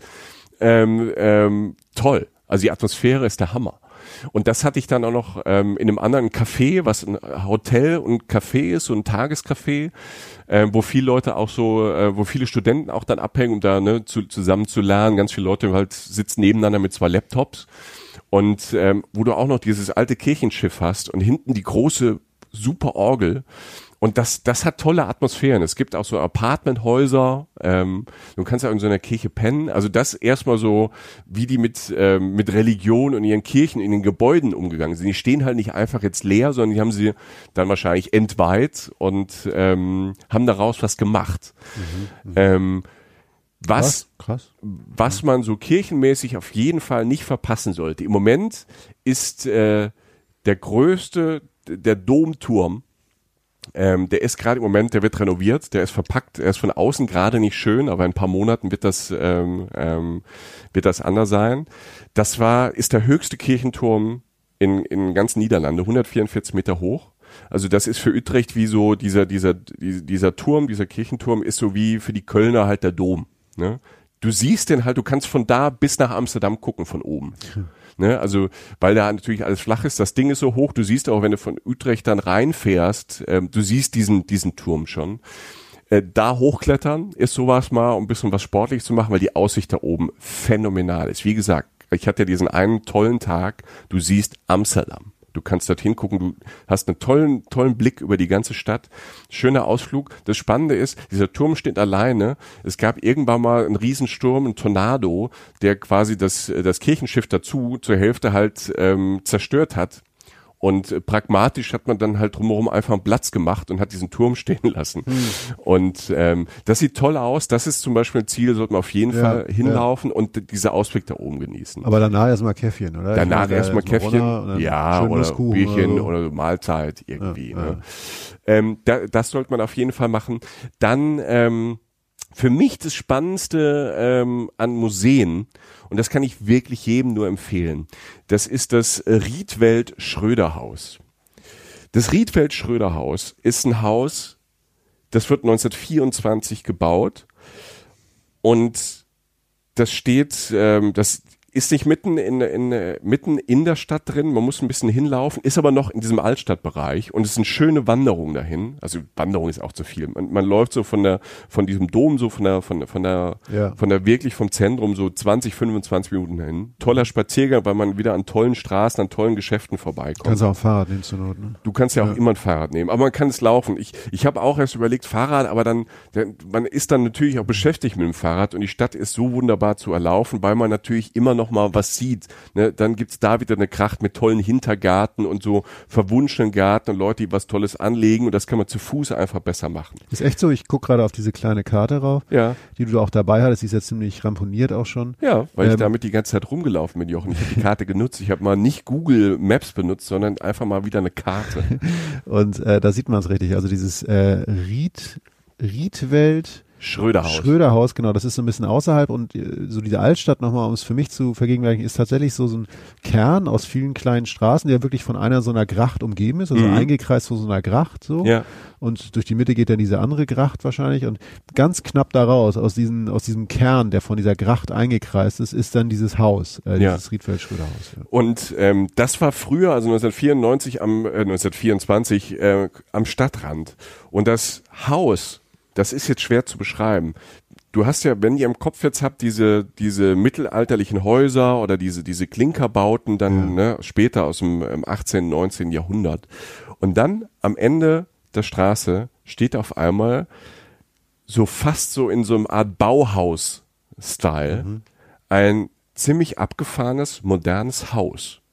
toll. Also die Atmosphäre ist der Hammer. Und das hatte ich dann auch noch in einem anderen Café, was ein Hotel und Café ist, so ein Tagescafé, wo viele Leute auch so, wo viele Studenten auch dann abhängen, um da zusammen zu lernen. Ganz viele Leute halt sitzen nebeneinander mit 2 Laptops. Und wo du auch noch dieses alte Kirchenschiff hast und hinten die große super Orgel. Und das hat tolle Atmosphären. Es gibt auch so Apartmenthäuser. Du kannst ja in so einer Kirche pennen. Also das erstmal so, wie die mit Religion und ihren Kirchen in den Gebäuden umgegangen sind. Die stehen halt nicht einfach jetzt leer, sondern die haben sie dann wahrscheinlich entweiht und haben daraus was gemacht. Was man so kirchenmäßig auf jeden Fall nicht verpassen sollte. Im Moment ist der Domturm, der ist gerade im Moment, der wird renoviert, der ist verpackt, er ist von außen gerade nicht schön, aber in ein paar Monaten wird das anders sein. Ist der höchste Kirchenturm in ganz Niederlande, 144 Meter hoch. Also das ist für Utrecht wie so dieser Turm, dieser Kirchenturm ist so wie für die Kölner halt der Dom. Ne? Du siehst den halt, du kannst von da bis nach Amsterdam gucken von oben. Ne? Also, weil da natürlich alles flach ist, das Ding ist so hoch, du siehst auch, wenn du von Utrecht dann reinfährst, du siehst diesen Turm schon. Da hochklettern ist sowas mal, um ein bisschen was sportlich zu machen, weil die Aussicht da oben phänomenal ist. Wie gesagt, ich hatte ja diesen einen tollen Tag, du siehst Amsterdam. Du kannst dorthin gucken, du hast einen tollen Blick über die ganze Stadt. Schöner Ausflug. Das Spannende ist, dieser Turm steht alleine. Es gab irgendwann mal einen Riesensturm, einen Tornado, der quasi das Kirchenschiff dazu zur Hälfte halt zerstört hat. Und pragmatisch hat man dann halt drumherum einfach einen Platz gemacht und hat diesen Turm stehen lassen. Und das sieht toll aus. Das ist zum Beispiel ein Ziel, sollte man auf jeden Fall hinlaufen und dieser Ausblick da oben genießen. Aber danach erstmal Käffchen, oder? Danach erstmal Käffchen, oder Bierchen oder so. Oder Mahlzeit irgendwie. Ne? Das sollte man auf jeden Fall machen. Dann für mich das Spannendste an Museen, und das kann ich wirklich jedem nur empfehlen, das ist das Rietveld-Schröder-Haus. Das Rietveld-Schröder-Haus ist ein Haus, das wird 1924 gebaut und das steht, das ist nicht mitten in der Stadt drin, man muss ein bisschen hinlaufen, ist aber noch in diesem Altstadtbereich und es ist eine schöne Wanderung dahin. Also Wanderung ist auch zu viel. Man läuft so von diesem Dom so von der wirklich vom Zentrum so 20, 25 Minuten hin. Toller Spaziergang, weil man wieder an tollen Straßen, an tollen Geschäften vorbeikommt. Kannst auch ein Fahrrad nehmen zur Not, ne? Du kannst ja auch immer ein Fahrrad nehmen, aber man kann es laufen. Ich habe auch erst überlegt Fahrrad, aber man ist dann natürlich auch beschäftigt mit dem Fahrrad und die Stadt ist so wunderbar zu erlaufen, weil man natürlich immer noch nochmal was sieht, ne, dann gibt's da wieder eine Kracht mit tollen Hintergarten und so verwunschenen Garten und Leute, die was Tolles anlegen und das kann man zu Fuß einfach besser machen. Ist echt so, ich gucke gerade auf diese kleine Karte rauf, Ja. die du auch dabei hattest, die ist jetzt ziemlich ramponiert auch schon. Ja, weil ich damit die ganze Zeit rumgelaufen bin, Jochen. Ich habe die Karte genutzt. Ich habe mal nicht Google Maps benutzt, sondern einfach mal wieder eine Karte. Und da sieht man es richtig, also dieses Riedwelt Schröderhaus, genau, das ist so ein bisschen außerhalb und so diese Altstadt nochmal, um es für mich zu vergegenwärtigen, ist tatsächlich so ein Kern aus vielen kleinen Straßen, der wirklich von einer so einer Gracht umgeben ist, also eingekreist von so einer Gracht so. Ja. Und durch die Mitte geht dann diese andere Gracht wahrscheinlich und ganz knapp daraus, aus diesem Kern, der von dieser Gracht eingekreist ist dann dieses Haus, dieses Riedwelt-Schröderhaus. Ja. Und das war früher, also 1924 am Stadtrand. Und das Haus, das ist jetzt schwer zu beschreiben. Du hast ja, wenn ihr im Kopf jetzt habt, diese mittelalterlichen Häuser oder diese Klinkerbauten dann später aus dem 18., 19. Jahrhundert. Und dann am Ende der Straße steht auf einmal so fast so in so einem Art Bauhaus-Style ein ziemlich abgefahrenes, modernes Haus.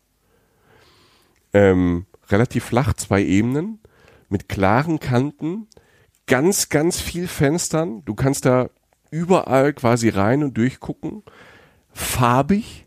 Relativ flach, 2 Ebenen, mit klaren Kanten, ganz, ganz viel Fenstern. Du kannst da überall quasi rein und durchgucken. Farbig,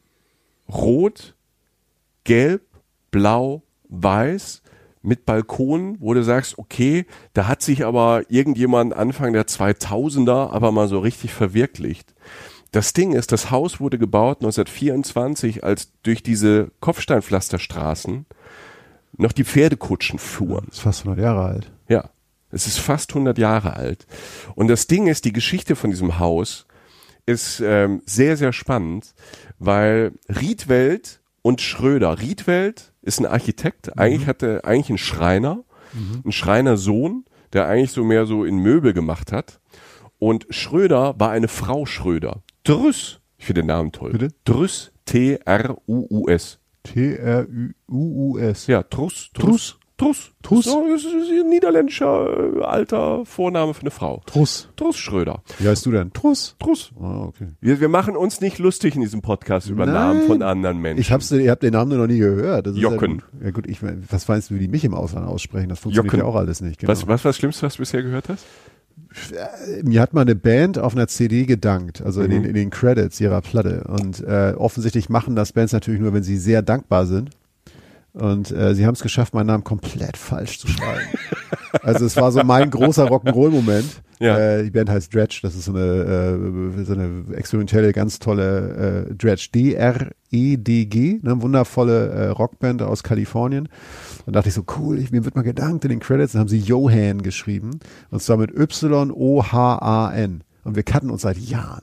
rot, gelb, blau, weiß, mit Balkonen, wo du sagst, okay, da hat sich aber irgendjemand Anfang der 2000er aber mal so richtig verwirklicht. Das Ding ist, das Haus wurde gebaut 1924, als durch diese Kopfsteinpflasterstraßen noch die Pferdekutschen fuhren. Das ist fast 100 Jahre alt. Ja, es ist fast 100 Jahre alt. Und das Ding ist, die Geschichte von diesem Haus ist sehr, sehr spannend, weil Riedwelt und Schröder, Riedwelt ist ein Architekt, eigentlich einen Schreiner, ein Schreinersohn, der eigentlich so mehr so in Möbel gemacht hat. Und Schröder war eine Frau Schröder. Drüss, ich finde den Namen toll. Bitte? Drüss, T-R-U-U-S. T-R-U-U-S. Ja, Truss. Truss. So, das ist ein niederländischer alter Vorname für eine Frau. Truss. Truss Schröder. Wie heißt du denn? Truss. Ah, okay. Wir machen uns nicht lustig in diesem Podcast über Namen von anderen Menschen. Ihr habt den Namen nur noch nie gehört. Das ist Jochen. Ja gut, was meinst du, wie die mich im Ausland aussprechen? Das funktioniert Jochen. ja auch alles nicht. Genau. Was war das Schlimmste, was du bisher gehört hast? Mir hat mal eine Band auf einer CD gedankt, also in den Credits ihrer Platte. Und offensichtlich machen das Bands natürlich nur, wenn sie sehr dankbar sind. Und sie haben es geschafft, meinen Namen komplett falsch zu schreiben. Also es war so mein großer Rock'n'Roll-Moment. Ja. Die Band heißt Dredg, das ist so eine experimentelle, ganz tolle Dredg, D-R-E-D-G, eine wundervolle Rockband aus Kalifornien. Dann dachte ich so, cool, mir wird mal gedankt in den Credits, dann haben sie Johan geschrieben, und zwar mit Y-O-H-A-N. Und wir kannten uns seit Jahren.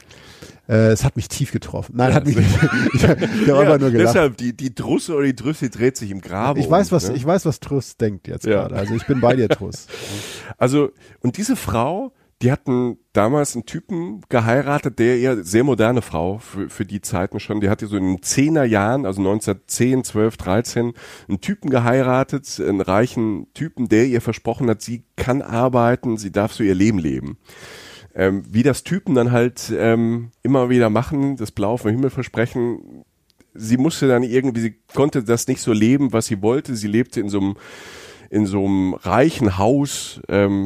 Es hat mich tief getroffen. Nein, hat mich nicht. Ich habe einfach nur gelacht. Deshalb, die Drusse oder die Drüsse dreht sich im Graben. Ich weiß, was Truss denkt jetzt gerade. Also ich bin bei dir, Truss. Also, und diese Frau, die hatten damals einen Typen geheiratet, der eher sehr moderne Frau für die Zeiten schon. Die hatte so in den 10er Jahren, also 1910, 12, 13, einen Typen geheiratet, einen reichen Typen, der ihr versprochen hat, sie kann arbeiten, sie darf so ihr Leben leben. Wie das Typen dann halt immer wieder machen, das Blau vom Himmel versprechen, sie musste dann irgendwie, sie konnte das nicht so leben, was sie wollte. Sie lebte in so einem reichen Haus,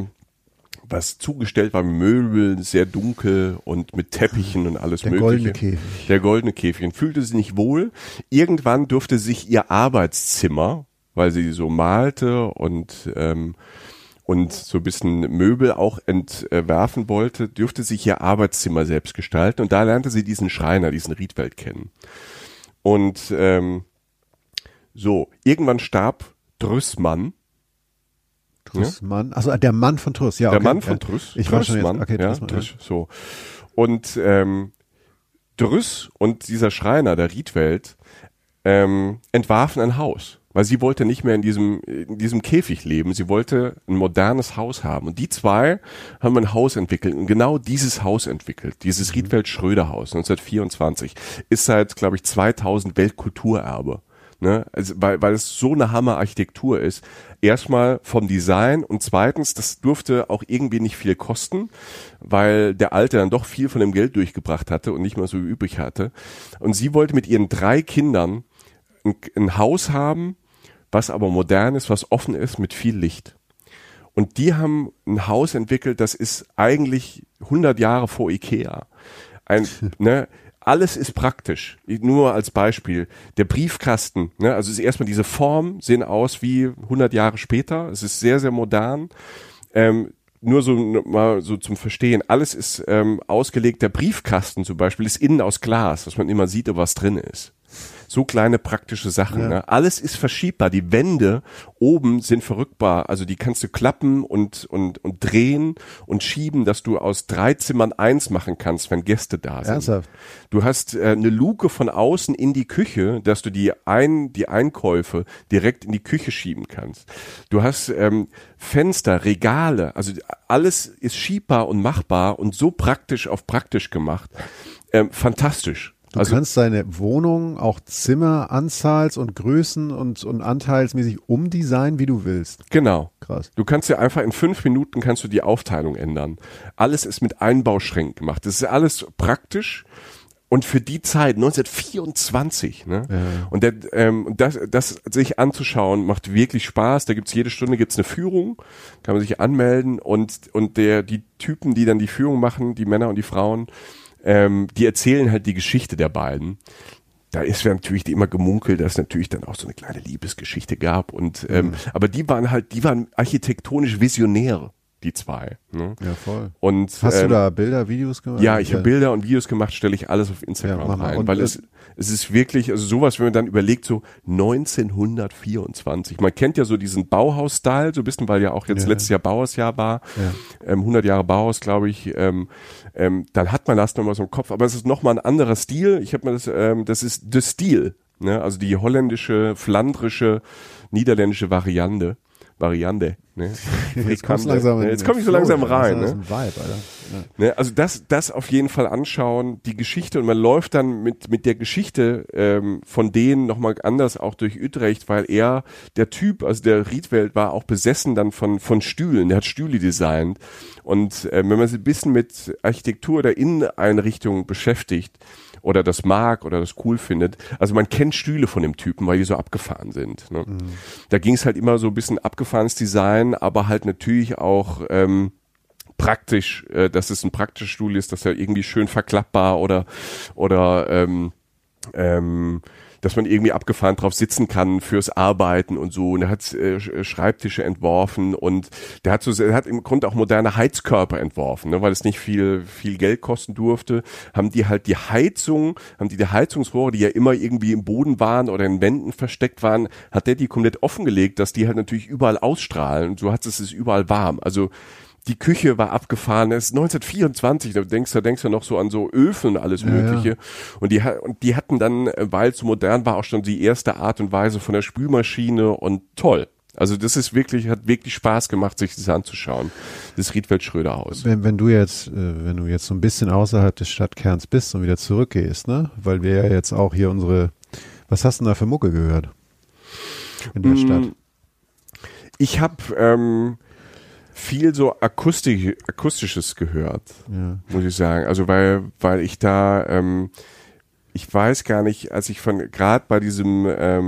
was zugestellt war mit Möbeln, sehr dunkel und mit Teppichen und alles Mögliche. Goldene Käfig. Der goldene Käfig. Und fühlte sich nicht wohl. Irgendwann durfte sich ihr Arbeitszimmer, weil sie so malte und so ein bisschen Möbel auch entwerfen wollte, dürfte sich ihr Arbeitszimmer selbst gestalten. Und da lernte sie diesen Schreiner, diesen Riedwelt kennen. Und irgendwann starb Drüssmann. Trussmann, also der Mann von Truss, ja. Okay. Der Mann von Truss. Ich war schon jetzt, okay, Trussmann, Truss, so. Und Drüss und dieser Schreiner, der Riedwelt, entwarfen ein Haus. Weil sie wollte nicht mehr in diesem Käfig leben. Sie wollte ein modernes Haus haben. Und die zwei haben ein Haus entwickelt. Und genau dieses Haus entwickelt. Dieses Riedwelt-Schröder-Haus 1924. Ist seit, glaube ich, 2000 Weltkulturerbe. Ne? Also, weil es so eine Hammer-Architektur ist. Erstmal vom Design und zweitens, das durfte auch irgendwie nicht viel kosten, weil der Alte dann doch viel von dem Geld durchgebracht hatte und nicht mehr so übrig hatte. Und sie wollte mit ihren 3 Kindern ein Haus haben, was aber modern ist, was offen ist, mit viel Licht. Und die haben ein Haus entwickelt, das ist eigentlich 100 Jahre vor Ikea. Ne, alles ist praktisch. Nur als Beispiel. Der Briefkasten, ne, also ist erstmal diese Form, sehen aus wie 100 Jahre später. Es ist sehr, sehr modern. Nur so mal so zum Verstehen. Alles ist ausgelegt. Der Briefkasten zum Beispiel ist innen aus Glas, dass man immer sieht, ob was drin ist. So kleine praktische Sachen. Ja. Ne? Alles ist verschiebbar. Die Wände oben sind verrückbar. Also die kannst du klappen und drehen und schieben, dass du aus 3 Zimmern 1 machen kannst, wenn Gäste da sind. Ernsthaft? Du hast eine Luke von außen in die Küche, dass du die Einkäufe direkt in die Küche schieben kannst. Du hast Fenster, Regale. Also alles ist schiebbar und machbar und so praktisch auf praktisch gemacht. Fantastisch. Du kannst deine Wohnung auch Zimmeranzahls und Größen und anteilsmäßig umdesignen, wie du willst. Genau. Krass. Du kannst ja einfach in 5 Minuten kannst du die Aufteilung ändern. Alles ist mit Einbauschränken gemacht. Das ist alles praktisch. Und für die Zeit, 1924, ne? Ja. Und das sich anzuschauen, macht wirklich Spaß. Da jede Stunde eine Führung, kann man sich anmelden und die Typen, die dann die Führung machen, die Männer und die Frauen, die erzählen halt die Geschichte der beiden. Da ist ja natürlich immer gemunkelt, dass es natürlich dann auch so eine kleine Liebesgeschichte gab und aber die waren architektonisch visionär, die 2. Ne? Ja, voll. Und hast du da Bilder, Videos gemacht? Ja, ich habe Bilder und Videos gemacht, stelle ich alles auf Instagram rein, weil es ist wirklich, also sowas, wenn man dann überlegt, so 1924. Man kennt ja so diesen Bauhaus-Style, so ein bisschen, weil ja auch jetzt letztes Jahr Bauhausjahr war, 100 Jahre Bauhaus, glaube ich, dann hat man das nochmal so im Kopf, aber es ist nochmal ein anderer Stil. Ich habe mir das ist der Stil, ne? Also die holländische, flandrische, niederländische Variante, ne? Jetzt kommst langsam jetzt komme ich so langsam rein. Das ist ne? ein Vibe, Alter. Ja. Ne? Also das auf jeden Fall anschauen, die Geschichte, und man läuft dann mit der Geschichte von denen nochmal anders auch durch Utrecht, weil der Typ, also der Rietveld, war auch besessen dann von Stühlen, der hat Stühle designt. Und wenn man sich ein bisschen mit Architektur der Inneneinrichtung beschäftigt, oder das mag oder das cool findet. Also man kennt Stühle von dem Typen, weil die so abgefahren sind. Ne? Mhm. Da ging es halt immer so ein bisschen abgefahrenes Design, aber halt natürlich auch praktisch, dass es ein praktischer Stuhl ist, dass er irgendwie schön verklappbar oder dass man irgendwie abgefahren drauf sitzen kann fürs Arbeiten und so. Und er hat Schreibtische entworfen und er hat im Grunde auch moderne Heizkörper entworfen, ne, weil es nicht viel Geld kosten durfte. Haben die Heizungsrohre, die ja immer irgendwie im Boden waren oder in Wänden versteckt waren, hat der die komplett offengelegt, dass die halt natürlich überall ausstrahlen. Und so hat es überall warm. Also die Küche war abgefahren, es ist 1924, da denkst du noch so an so Öfen und alles Mögliche. Ja. Und die hatten dann, weil es so modern war, auch schon die erste Art und Weise von der Spülmaschine und toll. Also das ist hat wirklich Spaß gemacht, sich das anzuschauen. Das Rietveld Schröder-Haus. Wenn du jetzt so ein bisschen außerhalb des Stadtkerns bist und wieder zurückgehst, ne? Weil wir ja jetzt auch hier was hast du denn da für Mucke gehört? In der Stadt? Ich habe viel so Akustisches gehört, muss ich sagen. Also weil ich da, ich weiß gar nicht, als ich gerade bei diesem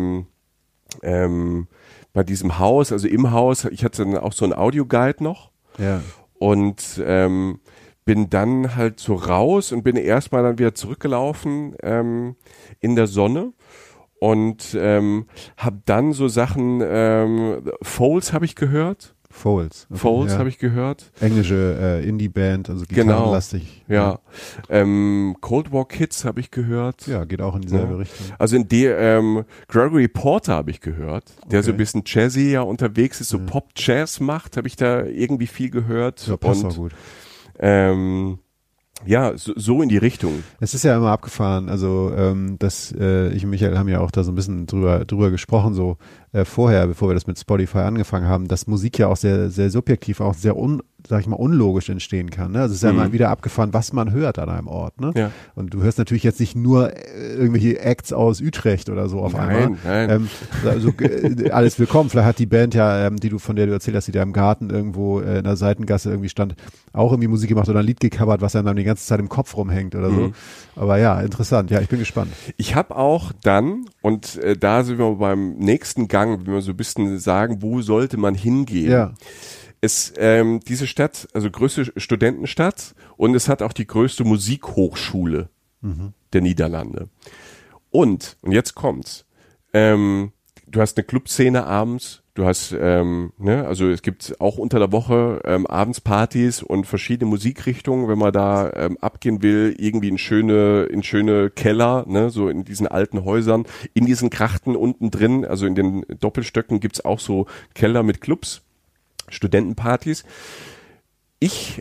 Haus, also im Haus, ich hatte dann auch so einen Audioguide noch und bin dann halt so raus und bin erstmal dann wieder zurückgelaufen in der Sonne. Und habe dann so Sachen, Foals habe ich gehört. Foals. Okay, Foals habe ich gehört. Englische Indie-Band, also gitarrenlastig. Genau, Cold War Kids habe ich gehört. Ja, geht auch in dieselbe Richtung. Also Gregory Porter habe ich gehört, der so ein bisschen jazzy ja unterwegs ist, so Pop-Jazz macht, habe ich da irgendwie viel gehört. Ja, passt auch gut. Ja, so in die Richtung. Es ist ja immer abgefahren, also ich und Michael haben ja auch da so ein bisschen drüber gesprochen, so vorher, bevor wir das mit Spotify angefangen haben, dass Musik ja auch sehr, sehr subjektiv, auch sehr sag ich mal, unlogisch entstehen kann. Ne? Also es ist ja mal wieder abgefahren, was man hört an einem Ort. Ne? Ja. Und du hörst natürlich jetzt nicht nur irgendwelche Acts aus Utrecht oder so auf einmal. Nein. Also alles willkommen. Vielleicht hat die Band ja, von der du erzählt hast, die da im Garten irgendwo in der Seitengasse irgendwie stand, auch irgendwie Musik gemacht oder ein Lied gecovert, was einem dann die ganze Zeit im Kopf rumhängt oder so. Aber ja, interessant. Ja, ich bin gespannt. Ich habe auch dann, und da sind wir beim nächsten Gang, wenn wir so ein bisschen sagen, wo sollte man hingehen? Ja. Diese Stadt, also größte Studentenstadt, und es hat auch die größte Musikhochschule der Niederlande. Und jetzt kommt's. Du hast eine Clubszene abends, du hast, also es gibt auch unter der Woche abends Partys und verschiedene Musikrichtungen, wenn man da abgehen will, irgendwie in schöne Keller, ne, so in diesen alten Häusern, in diesen Krachten unten drin, also in den Doppelstöcken gibt's auch so Keller mit Clubs. Studentenpartys. Ich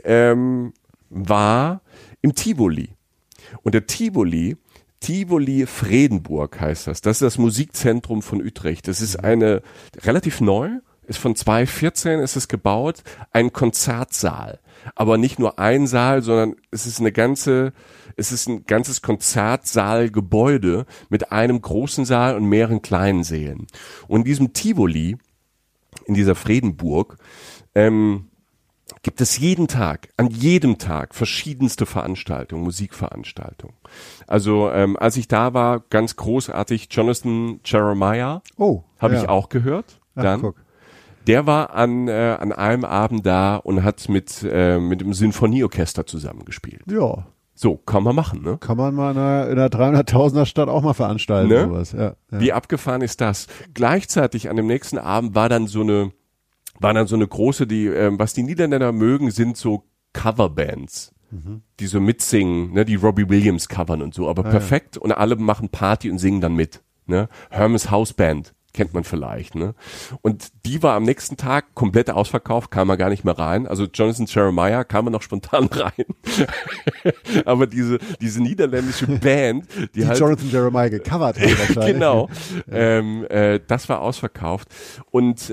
war im Tivoli. Und der Tivoli Fredenburg heißt das. Das ist das Musikzentrum von Utrecht. Das ist eine relativ neu, ist von 2014 ist es gebaut, ein Konzertsaal. Aber nicht nur ein Saal, sondern es ist ein ganzes Konzertsaalgebäude mit einem großen Saal und mehreren kleinen Sälen. Und in diesem Tivoli, in dieser Fredenburg, gibt es an jedem Tag verschiedenste Veranstaltungen, Musikveranstaltungen. Also als ich da war, ganz großartig, Jonathan Jeremiah, habe ich auch gehört. Guck. Der war an einem Abend da und hat mit dem Sinfonieorchester zusammengespielt. Ja. So, kann man machen, ne? Kann man mal in einer 300.000er Stadt auch mal veranstalten, ne? Sowas. Ja. Wie abgefahren ist das? Gleichzeitig an dem nächsten Abend war dann so eine große, was die Niederländer mögen, sind so Coverbands, die so mitsingen, ne, die Robbie Williams covern und so, aber perfekt, und alle machen Party und singen dann mit, ne? Hermes House Band. Kennt man vielleicht, ne? Und die war am nächsten Tag komplett ausverkauft, kam man gar nicht mehr rein. Also Jonathan Jeremiah kam man noch spontan rein. Aber diese niederländische Band, die halt Jonathan Jeremiah gecovert hat wahrscheinlich. Genau. Das war ausverkauft. Und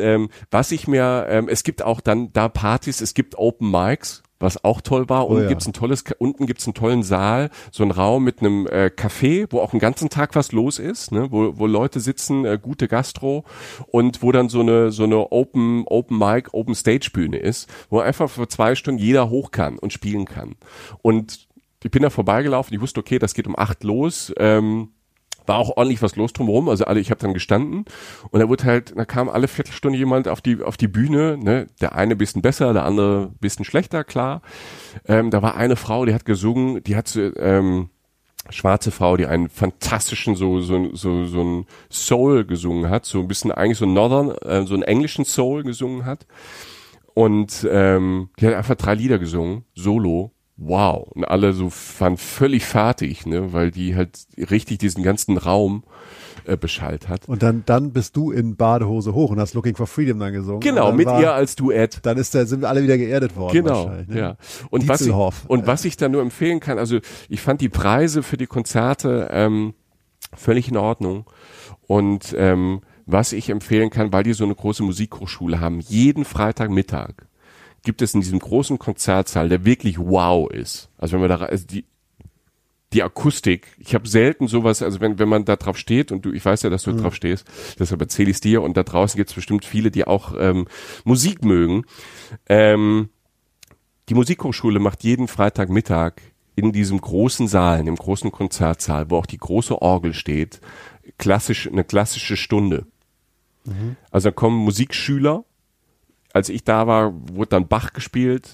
es gibt auch dann da Partys, es gibt Open Mics, was auch toll war. Unten gibt's einen tollen Saal, so ein Raum mit einem Café, wo auch den ganzen Tag was los ist, ne, wo Leute sitzen, gute Gastro, und wo dann so eine Open Mic, Open Stage Bühne ist, wo einfach für 2 Stunden jeder hoch kann und spielen kann. Und ich bin da vorbeigelaufen, ich wusste, okay, das geht um 8 los, war auch ordentlich was los drumherum, also ich habe dann gestanden, und da kam alle Viertelstunde jemand auf die Bühne, ne, der eine bisschen besser, der andere bisschen schlechter, klar. Da war eine Frau, die hat gesungen, schwarze Frau, die einen fantastischen so ein Soul gesungen hat, so ein bisschen eigentlich so Northern, so einen englischen Soul gesungen hat, und die hat einfach 3 Lieder gesungen, solo. Wow. Und alle so waren völlig fertig, ne, weil die halt richtig diesen ganzen Raum beschallt hat. Und dann bist du in Badehose hoch und hast Looking for Freedom dann gesungen. Genau, mit ihr als Duett. Dann sind wir alle wieder geerdet worden. Genau, ne? ja. Und was ich da nur empfehlen kann, also ich fand die Preise für die Konzerte völlig in Ordnung. Und was ich empfehlen kann, weil die so eine große Musikhochschule haben, jeden Freitagmittag gibt es in diesem großen Konzertsaal, der wirklich wow ist. Also wenn man die Akustik, ich habe selten sowas, also wenn man da drauf steht, und ich weiß ja, dass du drauf stehst, deshalb erzähle ich es dir, und da draußen gibt es bestimmt viele, die auch Musik mögen. Die Musikhochschule macht jeden Freitagmittag in diesem großen Saal, in dem großen Konzertsaal, wo auch die große Orgel steht, eine klassische Stunde. Also da kommen Musikschüler. Als ich da war, wurde dann Bach gespielt,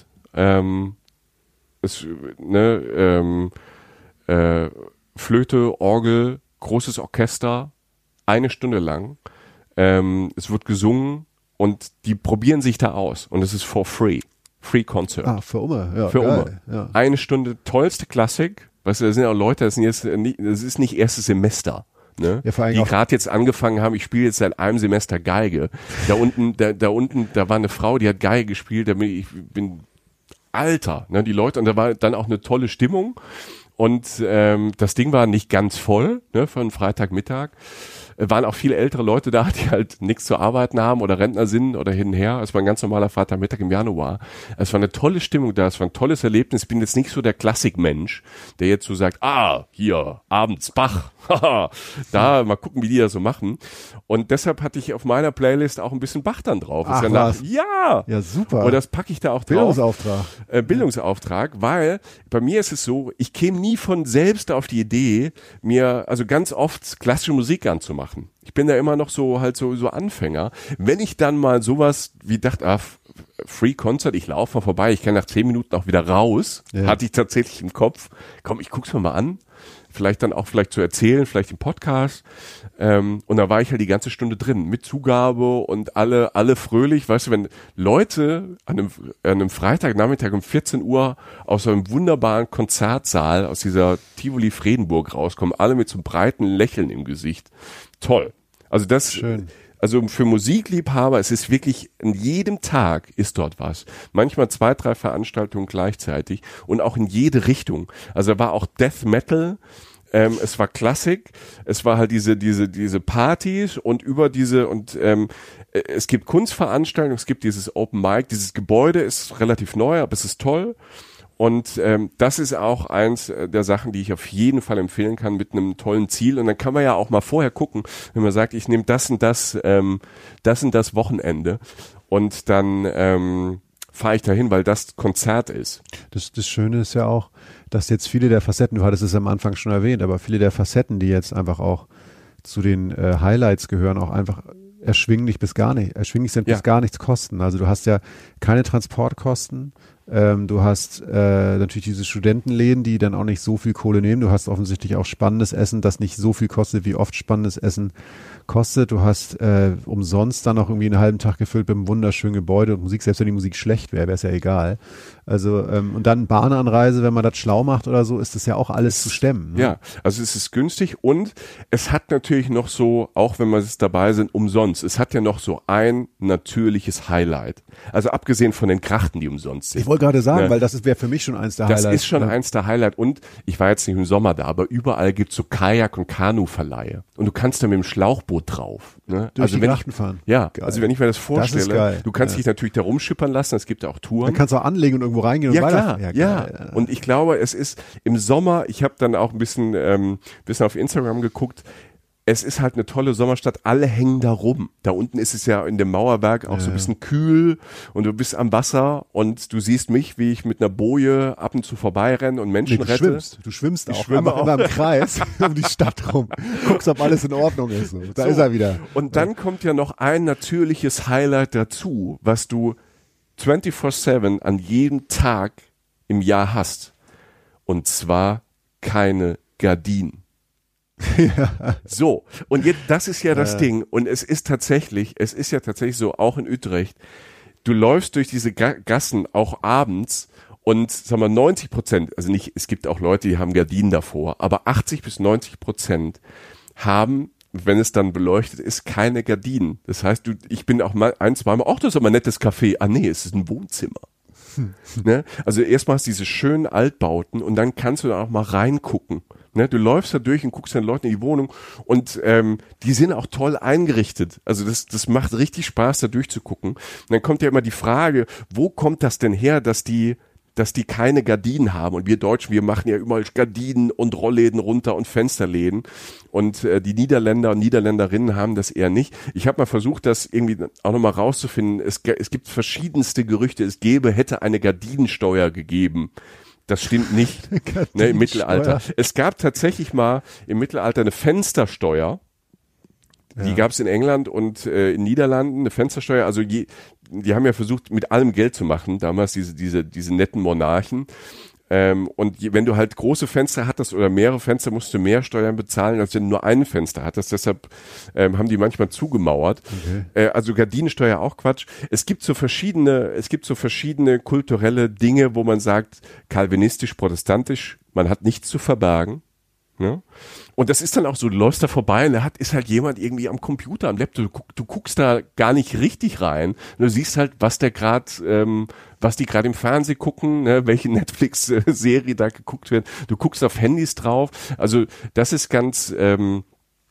Flöte, Orgel, großes Orchester, 1 Stunde lang. Es wird gesungen, und die probieren sich da aus, und es ist for free. Free Concert. Für Umme, ja. Für Umme. Ja. 1 Stunde, tollste Klassik. Weißt du, da sind ja auch Leute, das ist nicht erstes Semester. Ne? Ja, die gerade jetzt angefangen haben, ich spiele jetzt seit einem Semester Geige. Da unten war eine Frau, die hat Geige gespielt, ich bin Alter, ne, die Leute, und da war dann auch eine tolle Stimmung, und das Ding war nicht ganz voll, ne, für einen Freitagmittag. waren auch viele ältere Leute da, die halt nichts zu arbeiten haben oder Rentner sind oder hin und her. Es war ein ganz normaler Vatermittag im Januar. Es war eine tolle Stimmung da, es war ein tolles Erlebnis. Ich bin jetzt nicht so der Klassikmensch, der jetzt so sagt, hier, abends Bach, da, mal gucken, wie die das so machen. Und deshalb hatte ich auf meiner Playlist auch ein bisschen Bach dann drauf. Ach, ja, super. Und das packe ich da auch drauf. Bildungsauftrag. Weil bei mir ist es so, ich käme nie von selbst auf die Idee, mir also ganz oft klassische Musik anzumachen. Ich bin da immer noch so Anfänger. Wenn ich dann mal sowas wie dachte, Free Concert, ich laufe mal vorbei, ich kann nach 10 Minuten auch wieder raus, hatte ich tatsächlich im Kopf. Komm, ich guck's mir mal an. Vielleicht zu erzählen, vielleicht im Podcast. Und da war ich halt die ganze Stunde drin, mit Zugabe und alle fröhlich. Weißt du, wenn Leute an einem Freitagnachmittag um 14 Uhr aus so einem wunderbaren Konzertsaal aus dieser Tivoli Fredenburg rauskommen, alle mit so einem breiten Lächeln im Gesicht. Toll. Also das, schön. Also für Musikliebhaber, es ist wirklich, an jedem Tag ist dort was. Manchmal 2, 3 Veranstaltungen gleichzeitig und auch in jede Richtung. Also da war auch Death Metal, es war Klassik, es war halt diese Partys und es gibt Kunstveranstaltungen, es gibt dieses Open Mic, dieses Gebäude ist relativ neu, aber es ist toll. Und das ist auch eins der Sachen, die ich auf jeden Fall empfehlen kann mit einem tollen Ziel. Und dann kann man ja auch mal vorher gucken, wenn man sagt, ich nehme das und das Wochenende und dann fahre ich dahin, weil das Konzert ist. Das Schöne ist ja auch, dass jetzt viele der Facetten, du hattest es am Anfang schon erwähnt, aber viele der Facetten, die jetzt einfach auch zu den Highlights gehören, auch einfach erschwinglich sind bis gar nichts kosten. Also du hast ja keine Transportkosten. Du hast natürlich diese Studentenläden, die dann auch nicht so viel Kohle nehmen. Du hast offensichtlich auch spannendes Essen, das nicht so viel kostet, wie oft spannendes Essen kostet. Du hast umsonst dann auch irgendwie einen halben Tag gefüllt mit einem wunderschönen Gebäude und Musik. Selbst wenn die Musik schlecht wäre, wäre es ja egal. Also und dann Bahnanreise, wenn man das schlau macht oder so, ist das ja auch alles zu stemmen. Ne? Ja, also es ist günstig und es hat natürlich noch so, auch wenn wir jetzt dabei sind, umsonst. Es hat ja noch so ein natürliches Highlight. Also abgesehen von den Krachten, die umsonst sind. Ich wollte gerade sagen, weil das wäre für mich schon eins der Highlights. Das ist schon eins der Highlights und ich war jetzt nicht im Sommer da, aber überall gibt's so Kajak- und Kanuverleihe und du kannst da mit dem Schlauchboot drauf. Ne? Durch die Grachten fahren. Ja, geil. Also wenn ich mir das vorstelle, das ist geil. Du kannst dich natürlich da rumschippern lassen, es gibt ja auch Touren. Dann kannst du auch anlegen und irgendwo reingehen und weiter. Ja. Und ich glaube, es ist im Sommer, ich habe dann auch ein bisschen auf Instagram geguckt, es ist halt eine tolle Sommerstadt, alle hängen da rum. Da unten ist es ja in dem Mauerwerk auch so ein bisschen kühl und du bist am Wasser und du siehst mich, wie ich mit einer Boje ab und zu vorbeirenne und Menschen rette. Du schwimmst auch. Immer im Kreis um die Stadt rum. Guckst, ob alles in Ordnung ist. Da ist er wieder. Und dann kommt ja noch ein natürliches Highlight dazu, was du 24/7 an jedem Tag im Jahr hast. Und zwar keine Gardinen. Ja. So, und jetzt, das ist ja das Ding. Und es ist ja tatsächlich so, auch in Utrecht, du läufst durch diese Gassen auch abends und, sagen wir, 90%, also nicht, es gibt auch Leute, die haben Gardinen davor, aber 80-90% haben, wenn es dann beleuchtet ist, keine Gardinen. Das heißt, ich bin auch mal zweimal, das ist aber ein nettes Café. Es ist ein Wohnzimmer. Ne? Also erstmal hast du diese schönen Altbauten und dann kannst du da auch mal reingucken. Ne? Du läufst da durch und guckst den Leuten in die Wohnung und die sind auch toll eingerichtet. Also das macht richtig Spaß, da durchzugucken. Und dann kommt ja immer die Frage, wo kommt das denn her, dass die keine Gardinen haben. Und wir Deutschen, wir machen ja überall Gardinen und Rollläden runter und Fensterläden. Und die Niederländer und Niederländerinnen haben das eher nicht. Ich habe mal versucht, das irgendwie auch nochmal rauszufinden. Es gibt verschiedenste Gerüchte. Hätte eine Gardinensteuer gegeben. Das stimmt nicht, ne, im Mittelalter. Es gab tatsächlich mal im Mittelalter eine Fenstersteuer. Die gab es in England und in Niederlanden, eine Fenstersteuer. Also die haben ja versucht, mit allem Geld zu machen, damals diese netten Monarchen. Und wenn du halt große Fenster hattest oder mehrere Fenster, musst du mehr Steuern bezahlen, als wenn du nur ein Fenster hattest. Deshalb haben die manchmal zugemauert. Okay. Also Gardinensteuer auch Quatsch. Es gibt so verschiedene kulturelle Dinge, wo man sagt, kalvinistisch, protestantisch, man hat nichts zu verbergen. Ne? Und das ist dann auch so, du läufst da vorbei und ist halt jemand irgendwie am Computer, am Laptop, du guckst da gar nicht richtig rein. Du siehst halt, was die gerade im Fernsehen gucken, ne? Welche Netflix-Serie da geguckt wird. Du guckst auf Handys drauf. Also das ist ganz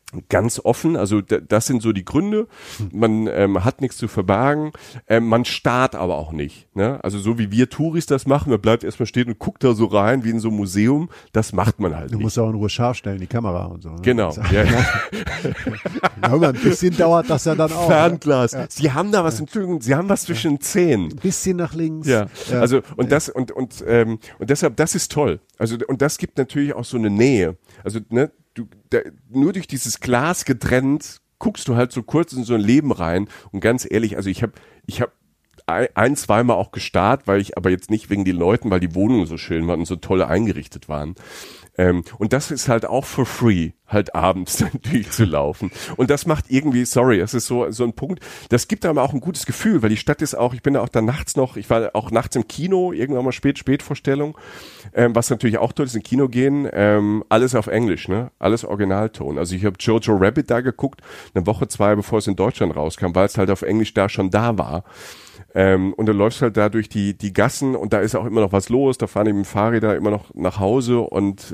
ganz offen, also das sind so die Gründe. Man hat nichts zu verbergen, man starrt aber auch nicht. Ne? Also so wie wir Touris das machen, man bleibt erstmal stehen und guckt da so rein wie in so einem Museum, das macht man halt Du nicht. musst auch in Ruhe scharf stellen, die Kamera und so. Ne? Genau. Ja. Ein bisschen dauert das ja dann auch. Fernglas. Ja. Sie haben da was, Entschuldigung, Sie haben was zwischen den Zähnen. Ein bisschen nach links. Ja, also und deshalb, das ist toll. Also und das gibt natürlich auch so eine Nähe. Also ne, nur durch dieses Glas getrennt guckst du halt so kurz in so ein Leben rein und ganz ehrlich, also ich hab zweimal auch gestarrt, weil ich aber jetzt nicht wegen den Leuten, weil die Wohnungen so schön waren und so toll eingerichtet waren. Und das ist halt auch for free, halt abends dann durchzulaufen. Und das macht irgendwie, es ist so ein Punkt, das gibt aber auch ein gutes Gefühl, weil die Stadt ist auch, ich bin da auch dann nachts noch, ich war auch nachts im Kino, irgendwann mal Spätvorstellung, was natürlich auch toll ist, im Kino gehen, alles auf Englisch, ne, alles Originalton. Also ich habe Jojo Rabbit da geguckt, eine Woche, 2, bevor es in Deutschland rauskam, weil es halt auf Englisch da schon da war. Und dann läufst halt da durch die Gassen und da ist auch immer noch was los, da fahren eben Fahrräder immer noch nach Hause und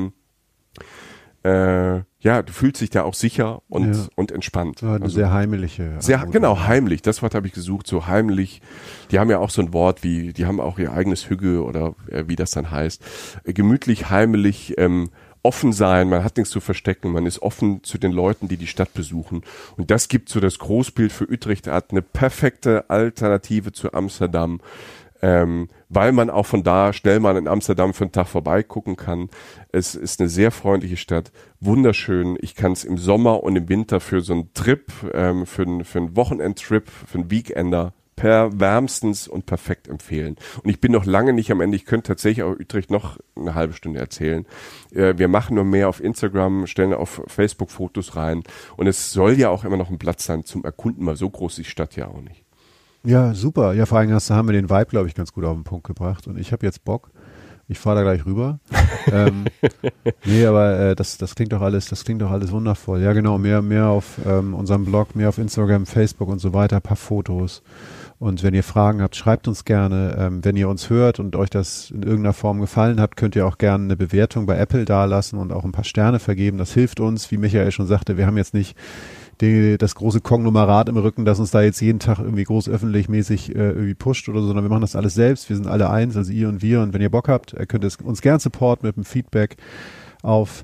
du fühlst dich da auch sicher und entspannt. Ja, eine also, sehr heimliche. Genau, heimlich, das Wort habe ich gesucht, so heimlich. Die haben ja auch so ein Wort wie, die haben auch ihr eigenes Hügge oder wie das dann heißt. Gemütlich, heimlich, offen sein, man hat nichts zu verstecken, man ist offen zu den Leuten, die die Stadt besuchen. Und das gibt so das Großbild für Utrecht, hat eine perfekte Alternative zu Amsterdam, weil man auch von da schnell mal in Amsterdam für einen Tag vorbeigucken kann. Es ist eine sehr freundliche Stadt, wunderschön. Ich kann es im Sommer und im Winter für so einen Trip, für einen Wochenendtrip, für einen Weekender wärmstens und perfekt empfehlen. Und ich bin noch lange nicht am Ende. Ich könnte tatsächlich auch Utrecht noch eine halbe Stunde erzählen. Wir machen nur mehr auf Instagram, stellen auf Facebook Fotos rein. Und es soll ja auch immer noch ein Platz sein zum Erkunden, weil so groß ist die Stadt ja auch nicht. Ja, super. Ja, vor allem haben wir den Vibe, glaube ich, ganz gut auf den Punkt gebracht. Und ich habe jetzt Bock. Ich fahre da gleich rüber. Nee, aber das klingt doch alles wundervoll. Ja, genau, mehr auf unserem Blog, mehr auf Instagram, Facebook und so weiter, ein paar Fotos. Und wenn ihr Fragen habt, schreibt uns gerne. Wenn ihr uns hört und euch das in irgendeiner Form gefallen hat, könnt ihr auch gerne eine Bewertung bei Apple dalassen und auch ein paar Sterne vergeben. Das hilft uns, wie Michael schon sagte, wir haben jetzt nicht das große Konglomerat im Rücken, das uns da jetzt jeden Tag irgendwie groß öffentlich-mäßig irgendwie pusht oder so, sondern wir machen das alles selbst. Wir sind alle eins, also ihr und wir. Und wenn ihr Bock habt, könnt ihr uns gern supporten mit einem Feedback auf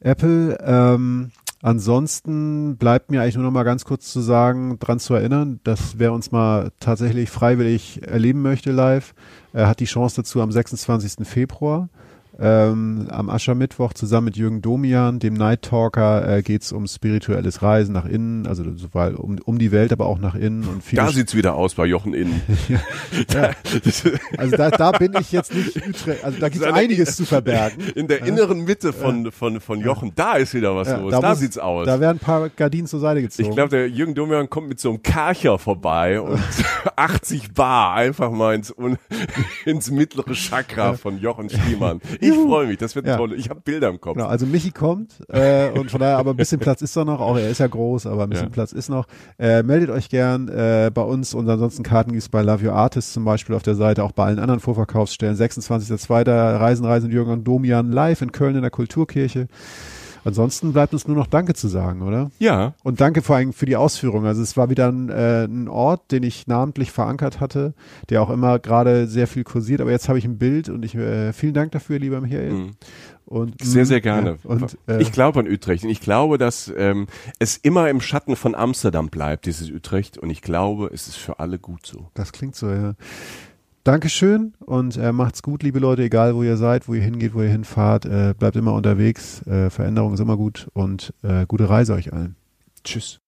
Apple. Ansonsten bleibt mir eigentlich nur noch mal ganz kurz zu sagen, dran zu erinnern, dass wer uns mal tatsächlich freiwillig erleben möchte live, hat die Chance dazu am 26. Februar. Am Aschermittwoch zusammen mit Jürgen Domian, dem Night Talker, geht's um spirituelles Reisen nach innen, also um die Welt, aber auch nach innen. Und da sieht's wieder aus bei Jochen Innen. Ja. Also da bin ich jetzt nicht Utrecht, also da gibt's einiges zu verbergen. In der inneren Mitte von Jochen, da ist wieder was los, da sieht's aus. Da werden ein paar Gardinen zur Seite gezogen. Ich glaube, der Jürgen Domian kommt mit so einem Karcher vorbei und 80 Bar einfach mal ins mittlere Chakra von Jochen Schliemann. Ich freue mich, das wird toll. Ich habe Bilder im Kopf. Genau, also Michi kommt und von daher, aber ein bisschen Platz ist da noch, auch er ist ja groß, aber ein bisschen Platz ist noch. Meldet euch gern bei uns und ansonsten Karten gibt's bei Love Your Artist zum Beispiel auf der Seite, auch bei allen anderen Vorverkaufsstellen. 26.02. Reisen Jürgen und Domian live in Köln in der Kulturkirche. Ansonsten bleibt uns nur noch Danke zu sagen, oder? Ja. Und danke vor allem für die Ausführung. Also es war wieder ein Ort, den ich namentlich verankert hatte, der auch immer gerade sehr viel kursiert. Aber jetzt habe ich ein Bild und vielen Dank dafür, lieber Michael. Mhm. Und, sehr, sehr gerne. Ja, und, ich glaube an Utrecht und ich glaube, dass es immer im Schatten von Amsterdam bleibt, dieses Utrecht. Und ich glaube, es ist für alle gut so. Das klingt so, ja. Dankeschön und macht's gut, liebe Leute, egal wo ihr seid, wo ihr hingeht, wo ihr hinfahrt, bleibt immer unterwegs, Veränderung ist immer gut und gute Reise euch allen. Tschüss.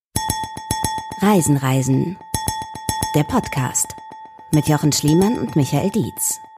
Reisen, der Podcast mit Jochen Schliemann und Michael Dietz.